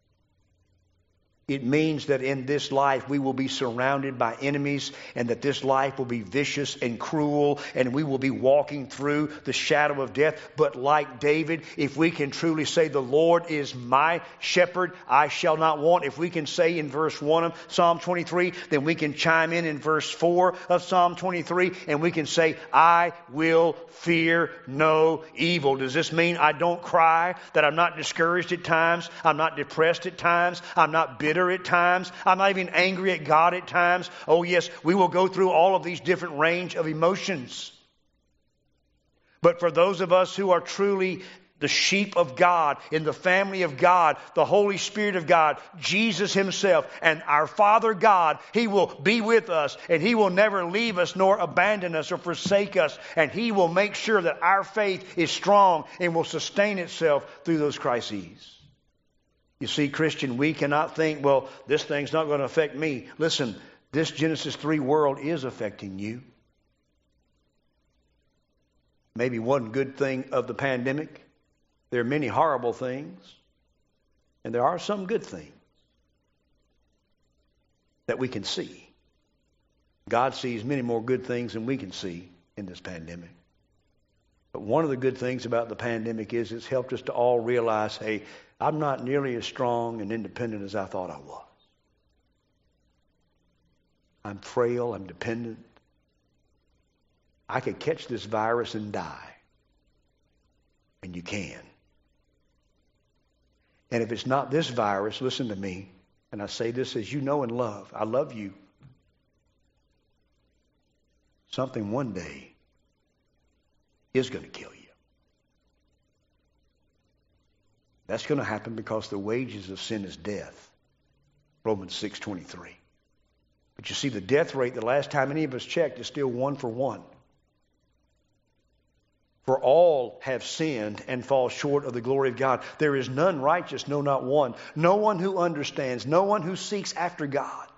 It means that in this life we will be surrounded by enemies, and that this life will be vicious and cruel, and we will be walking through the shadow of death. But like David, if we can truly say, the Lord is my shepherd, I shall not want. If we can say in verse one of Psalm twenty-three, then we can chime in in verse four of Psalm twenty-three, and we can say, I will fear no evil. Does this mean I don't cry, that I'm not discouraged at times, I'm not depressed at times, I'm not bitter at times, I'm not even angry at God at times? Oh yes, we will go through all of these different range of emotions. But for those of us who are truly the sheep of God, in the family of God, the Holy Spirit of God, Jesus Himself, and our Father God, He will be with us, and He will never leave us nor abandon us or forsake us, and He will make sure that our faith is strong and will sustain itself through those crises. You see, Christian, we cannot think, well, this thing's not going to affect me. Listen, this Genesis three world is affecting you. Maybe one good thing of the pandemic. There are many horrible things, and there are some good things that we can see. God sees many more good things than we can see in this pandemic. But one of the good things about the pandemic is it's helped us to all realize, hey, I'm not nearly as strong and independent as I thought I was. I'm frail, I'm dependent. I could catch this virus and die. And you can. And if it's not this virus, listen to me, and I say this as you know and love. I love you. Something one day is going to kill you. That's going to happen because the wages of sin is death. Romans six twenty-three. But you see, the death rate, the last time any of us checked, is still one for one. For all have sinned and fall short of the glory of God. There is none righteous, no, not one. No one who understands, no one who seeks after God.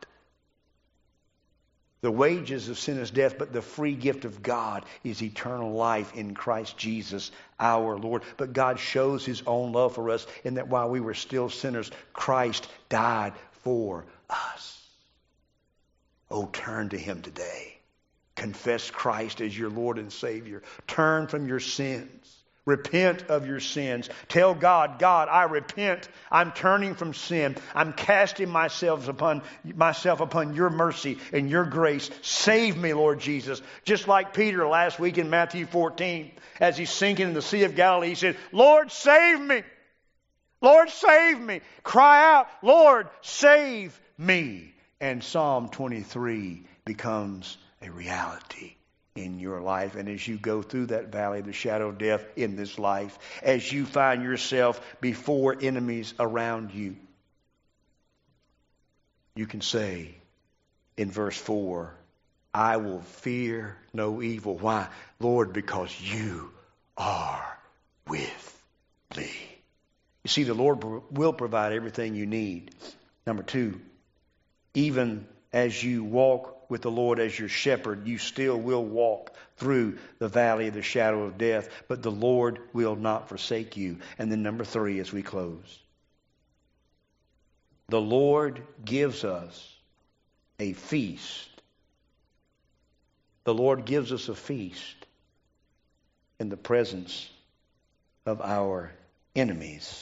The wages of sin is death, but the free gift of God is eternal life in Christ Jesus our Lord. But God shows His own love for us in that while we were still sinners, Christ died for us. Oh, turn to Him today. Confess Christ as your Lord and Savior. Turn from your sins. Repent of your sins. Tell God, God, I repent. I'm turning from sin. I'm casting myself upon myself upon your mercy and your grace. Save me, Lord Jesus. Just like Peter last week in Matthew fourteen, as he's sinking in the Sea of Galilee, he said, Lord, save me. Lord, save me. Cry out, Lord, save me. And Psalm twenty-three becomes a reality in your life. And as you go through that valley of the shadow of death in this life, as you find yourself before enemies around you, you can say in verse four, I will fear no evil. Why? Lord, because you are with me. You see, the Lord will provide everything you need. Number two, even as you walk with the Lord as your shepherd, you still will walk through the valley of the shadow of death, but the Lord will not forsake you. And then number three, as we close, the Lord gives us a feast. The Lord gives us a feast in the presence of our enemies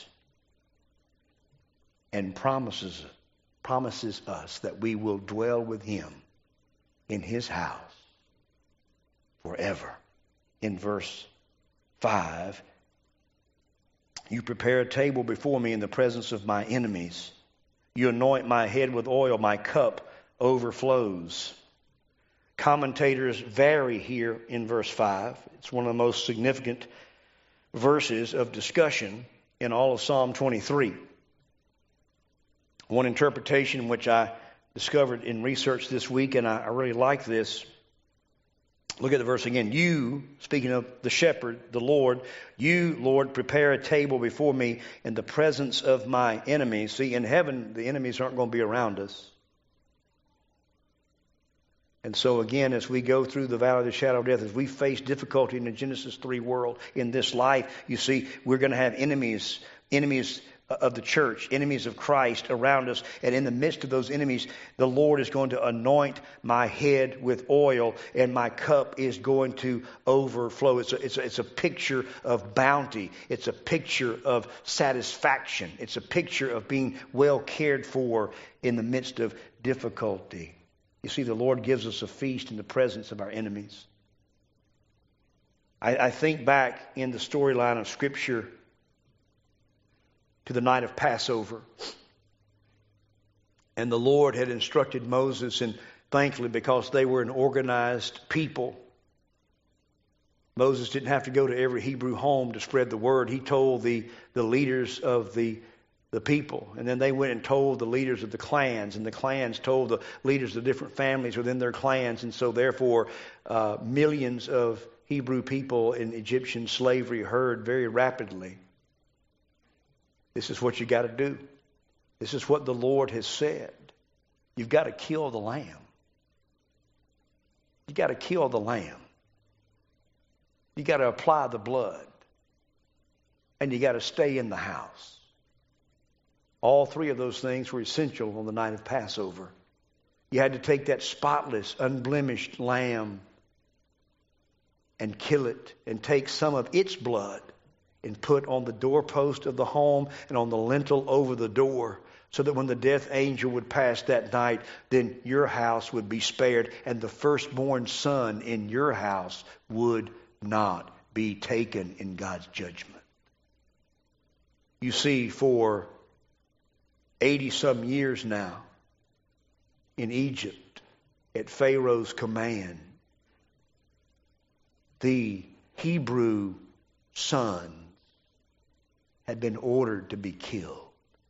and promises promises us that we will dwell with Him in His house forever. In verse five, you prepare a table before me in the presence of my enemies. You anoint my head with oil, my cup overflows. Commentators vary here in verse five. It's one of the most significant verses of discussion in all of Psalm twenty-three. One interpretation which I discovered in research this week, and I, I really like this. Look at the verse again. You, speaking of the shepherd, the Lord, you, Lord, prepare a table before me in the presence of my enemies. See, in heaven, the enemies aren't going to be around us. And so again, as we go through the valley of the shadow of death, as we face difficulty in the Genesis three world, in this life, you see, we're going to have enemies, enemies of the church, enemies of Christ around us. And in the midst of those enemies, the Lord is going to anoint my head with oil, and my cup is going to overflow. It's a, it's a, it's a picture of bounty. It's a picture of satisfaction. It's a picture of being well cared for in the midst of difficulty. You see, the Lord gives us a feast in the presence of our enemies. I, I think back in the storyline of Scripture to the night of Passover. And the Lord had instructed Moses, and thankfully, because they were an organized people, Moses didn't have to go to every Hebrew home to spread the word. He told the, the leaders of the the people. And then they went and told the leaders of the clans, and the clans told the leaders of different families within their clans. And so therefore, uh, millions of Hebrew people in Egyptian slavery heard very rapidly. This is what you got to do. This is what the Lord has said. You've got to kill the lamb. You got to kill the lamb. You got to apply the blood. And you got to stay in the house. All three of those things were essential on the night of Passover. You had to take that spotless, unblemished lamb and kill it, and take some of its blood and put on the doorpost of the home and on the lintel over the door, so that when the death angel would pass that night, then your house would be spared, and the firstborn son in your house would not be taken in God's judgment. You see, for eighty-some years now, in Egypt, at Pharaoh's command, the Hebrew sons had been ordered to be killed.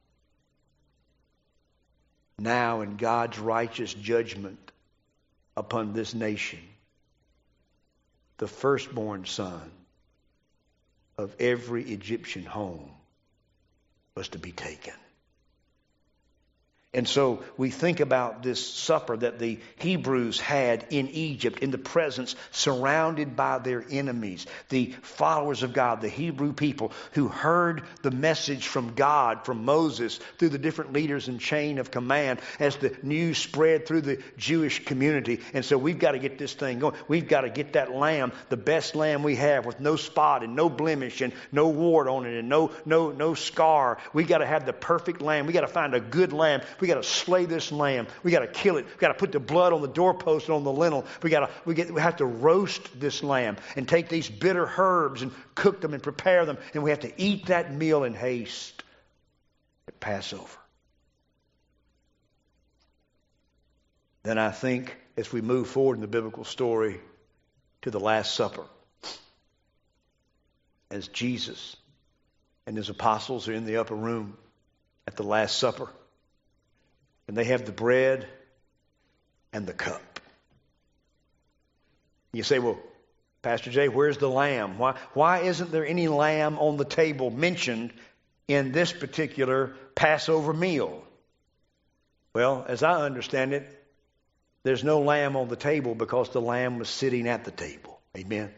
Now, in God's righteous judgment upon this nation, the firstborn son of every Egyptian home was to be taken. And so we think about this supper that the Hebrews had in Egypt, in the presence, surrounded by their enemies, the followers of God, the Hebrew people who heard the message from God, from Moses, through the different leaders and chain of command as the news spread through the Jewish community. And so we've got to get this thing going. We've got to get that lamb, the best lamb we have, with no spot and no blemish and no wart on it and no no no scar. We've got to have the perfect lamb. We've got to find a good lamb. We got to slay this lamb. We got to kill it. We got to put the blood on the doorpost and on the lintel. We got to we get we have to roast this lamb and take these bitter herbs and cook them and prepare them, and we have to eat that meal in haste at Passover. Then I think as we move forward in the biblical story to the Last Supper, as Jesus and his apostles are in the upper room at the Last Supper, and they have the bread and the cup. You say, well, Pastor Jay, where's the lamb? Why, why isn't there any lamb on the table mentioned in this particular Passover meal? Well, as I understand it, there's no lamb on the table because the lamb was sitting at the table. Amen.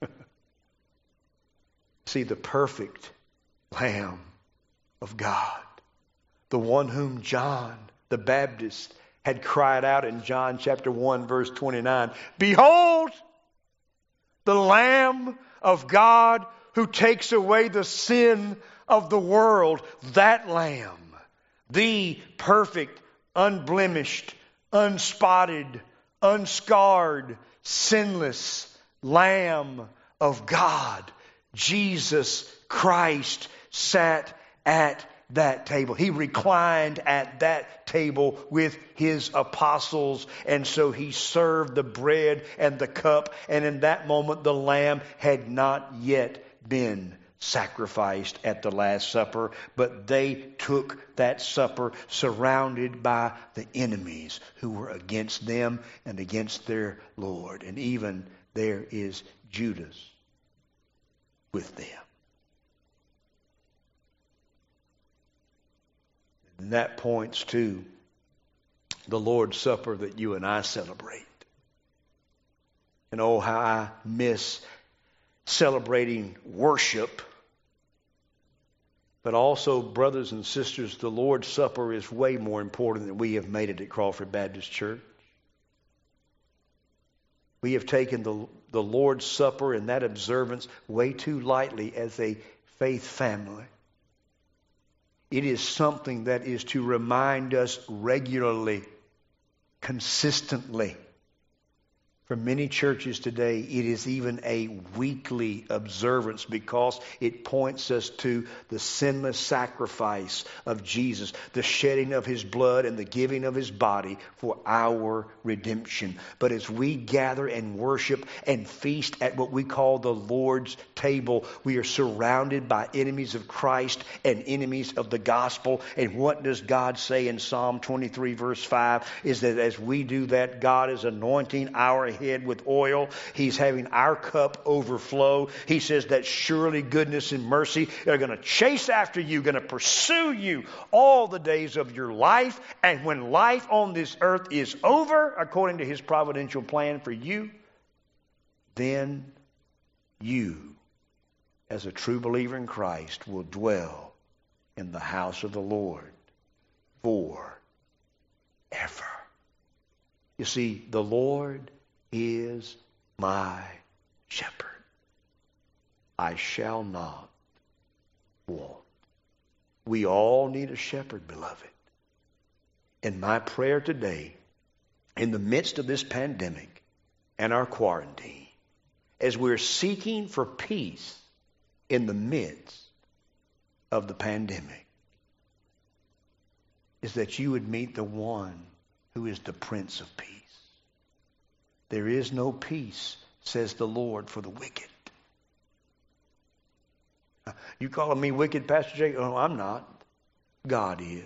See, the perfect Lamb of God, the one whom John the Baptist had cried out in John chapter one, verse twenty-nine, "Behold, the Lamb of God who takes away the sin of the world." That Lamb, the perfect, unblemished, unspotted, unscarred, sinless Lamb of God, Jesus Christ, sat at that table. He reclined at that table with his apostles. And so he served the bread and the cup. And in that moment, the lamb had not yet been sacrificed at the Last Supper, but they took that supper surrounded by the enemies who were against them and against their Lord. And even there is Judas with them. And that points to the Lord's Supper that you and I celebrate. And oh, how I miss celebrating worship. But also, brothers and sisters, the Lord's Supper is way more important than we have made it at Crawford Baptist Church. We have taken the, the Lord's Supper and that observance way too lightly as a faith family. It is something that is to remind us regularly, consistently. For many churches today, it is even a weekly observance because it points us to the sinless sacrifice of Jesus, the shedding of his blood and the giving of his body for our redemption. But as we gather and worship and feast at what we call the Lord's table, we are surrounded by enemies of Christ and enemies of the gospel. And what does God say in Psalm twenty-three verse five? Is that as we do that, God is anointing our head with oil. He's having our cup overflow. He says that surely goodness and mercy are going to chase after you, going to pursue you all the days of your life. And when life on this earth is over, according to his providential plan for you, then you, as a true believer in Christ, will dwell in the house of the Lord forever. You see, the Lord is my shepherd. I shall not want. We all need a shepherd, beloved. And my prayer today, in the midst of this pandemic and our quarantine, as we're seeking for peace in the midst of the pandemic, is that you would meet the one who is the Prince of Peace. There is no peace, says the Lord, for the wicked. You calling me wicked, Pastor Jake? Oh, I'm not. God is.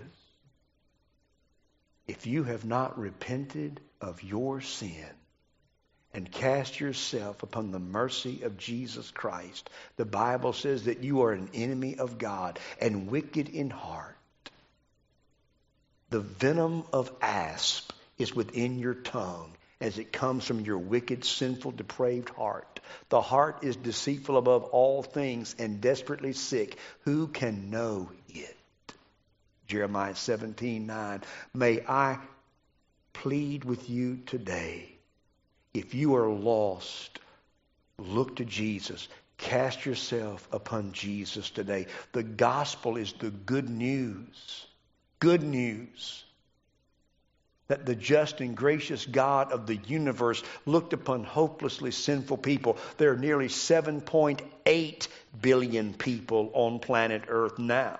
If you have not repented of your sin and cast yourself upon the mercy of Jesus Christ, the Bible says that you are an enemy of God and wicked in heart. The venom of asp is within your tongue, as it comes from your wicked, sinful, depraved heart. The heart is deceitful above all things and desperately sick. Who can know it? Jeremiah seventeen nine. May I plead with you today, if you are lost, look to Jesus. Cast yourself upon Jesus today. The gospel is the good news. Good news. That the just and gracious God of the universe looked upon hopelessly sinful people. There are nearly seven point eight billion people on planet Earth now.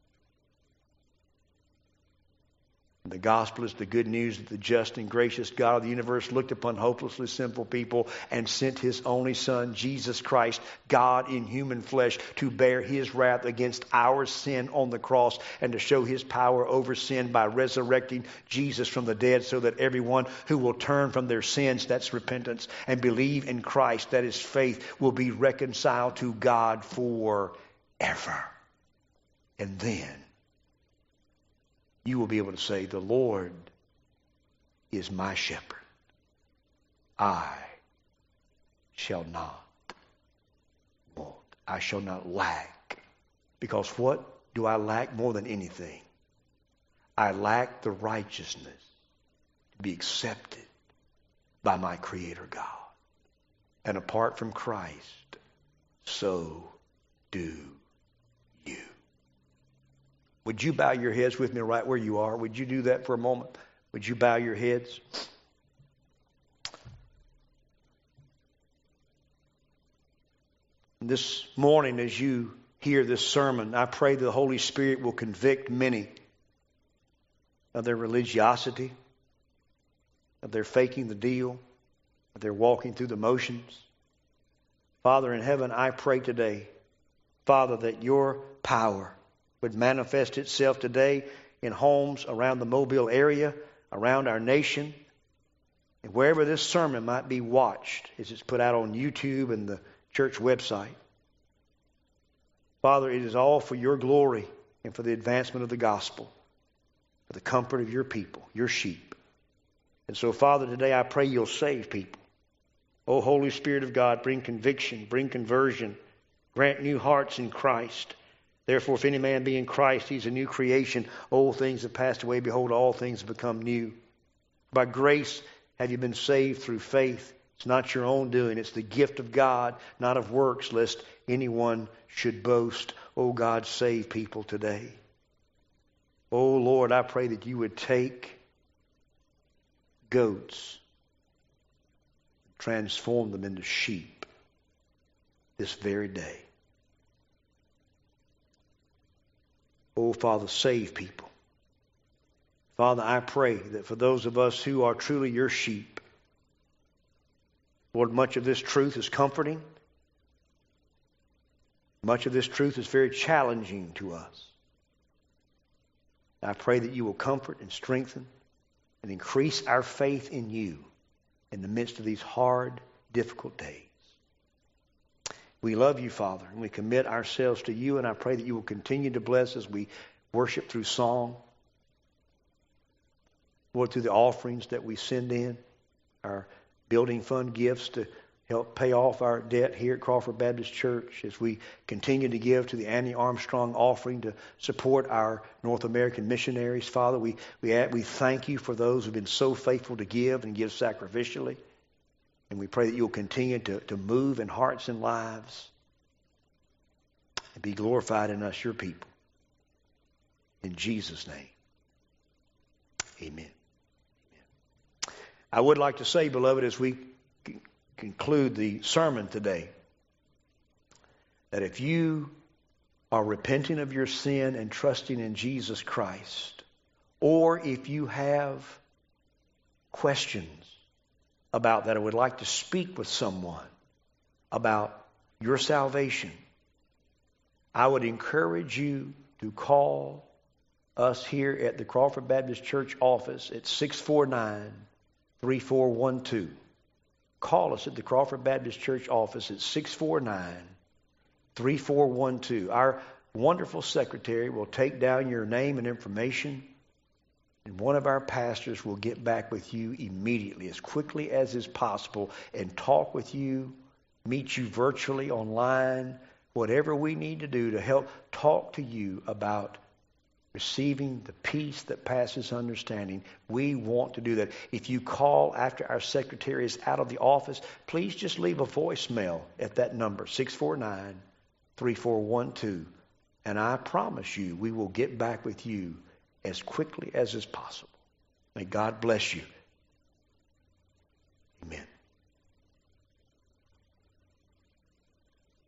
The gospel is the good news that the just and gracious God of the universe looked upon hopelessly sinful people and sent his only Son, Jesus Christ, God in human flesh, to bear his wrath against our sin on the cross and to show his power over sin by resurrecting Jesus from the dead, so that everyone who will turn from their sins, that's repentance, and believe in Christ, that is faith, will be reconciled to God forever. And then you will be able to say, the Lord is my shepherd. I shall not want. I shall not lack. Because what do I lack more than anything? I lack the righteousness to be accepted by my Creator God. And apart from Christ, so do you. Would you bow your heads with me right where you are? Would you do that for a moment? Would you bow your heads? This morning, as you hear this sermon, I pray the Holy Spirit will convict many of their religiosity, of their faking the deal, of their walking through the motions. Father in heaven, I pray today, Father, that your power would manifest itself today in homes around the Mobile area, around our nation, and wherever this sermon might be watched as it's put out on YouTube and the church website. Father, it is all for your glory and for the advancement of the gospel, for the comfort of your people, your sheep. And so, Father, today I pray you'll save people. Oh, Holy Spirit of God, bring conviction, bring conversion, grant new hearts in Christ. Therefore, if any man be in Christ, he's a new creation. Old things have passed away. Behold, all things have become new. By grace have you been saved through faith. It's not your own doing. It's the gift of God, not of works, lest anyone should boast. Oh, God, save people today. Oh, Lord, I pray that you would take goats, transform them into sheep this very day. Oh, Father, save people. Father, I pray that for those of us who are truly your sheep, Lord, much of this truth is comforting. Much of this truth is very challenging to us. I pray that you will comfort and strengthen and increase our faith in you in the midst of these hard, difficult days. We love you, Father, and we commit ourselves to you, and I pray that you will continue to bless as we worship through song, Lord, through the offerings that we send in, our building fund gifts to help pay off our debt here at Crawford Baptist Church, as we continue to give to the Annie Armstrong offering to support our North American missionaries. Father, we, we, we thank you for those who have been so faithful to give and give sacrificially. And we pray that you'll continue to, to move in hearts and lives and be glorified in us, your people. In Jesus' name, amen. Amen. I would like to say, beloved, as we c- conclude the sermon today, that if you are repenting of your sin and trusting in Jesus Christ, or if you have questions about that, I would like to speak with someone about your salvation, I would encourage you to call us here at the Crawford Baptist Church office at six four nine, three four one two. Call us at the Crawford Baptist Church office at six four nine, three four one two. Our wonderful secretary will take down your name and information, and one of our pastors will get back with you immediately, as quickly as is possible, and talk with you, meet you virtually, online, whatever we need to do to help talk to you about receiving the peace that passes understanding. We want to do that. If you call after our secretary is out of the office, please just leave a voicemail at that number, six four nine, three four one two. And I promise you, we will get back with you as quickly as is possible. May God bless you. Amen.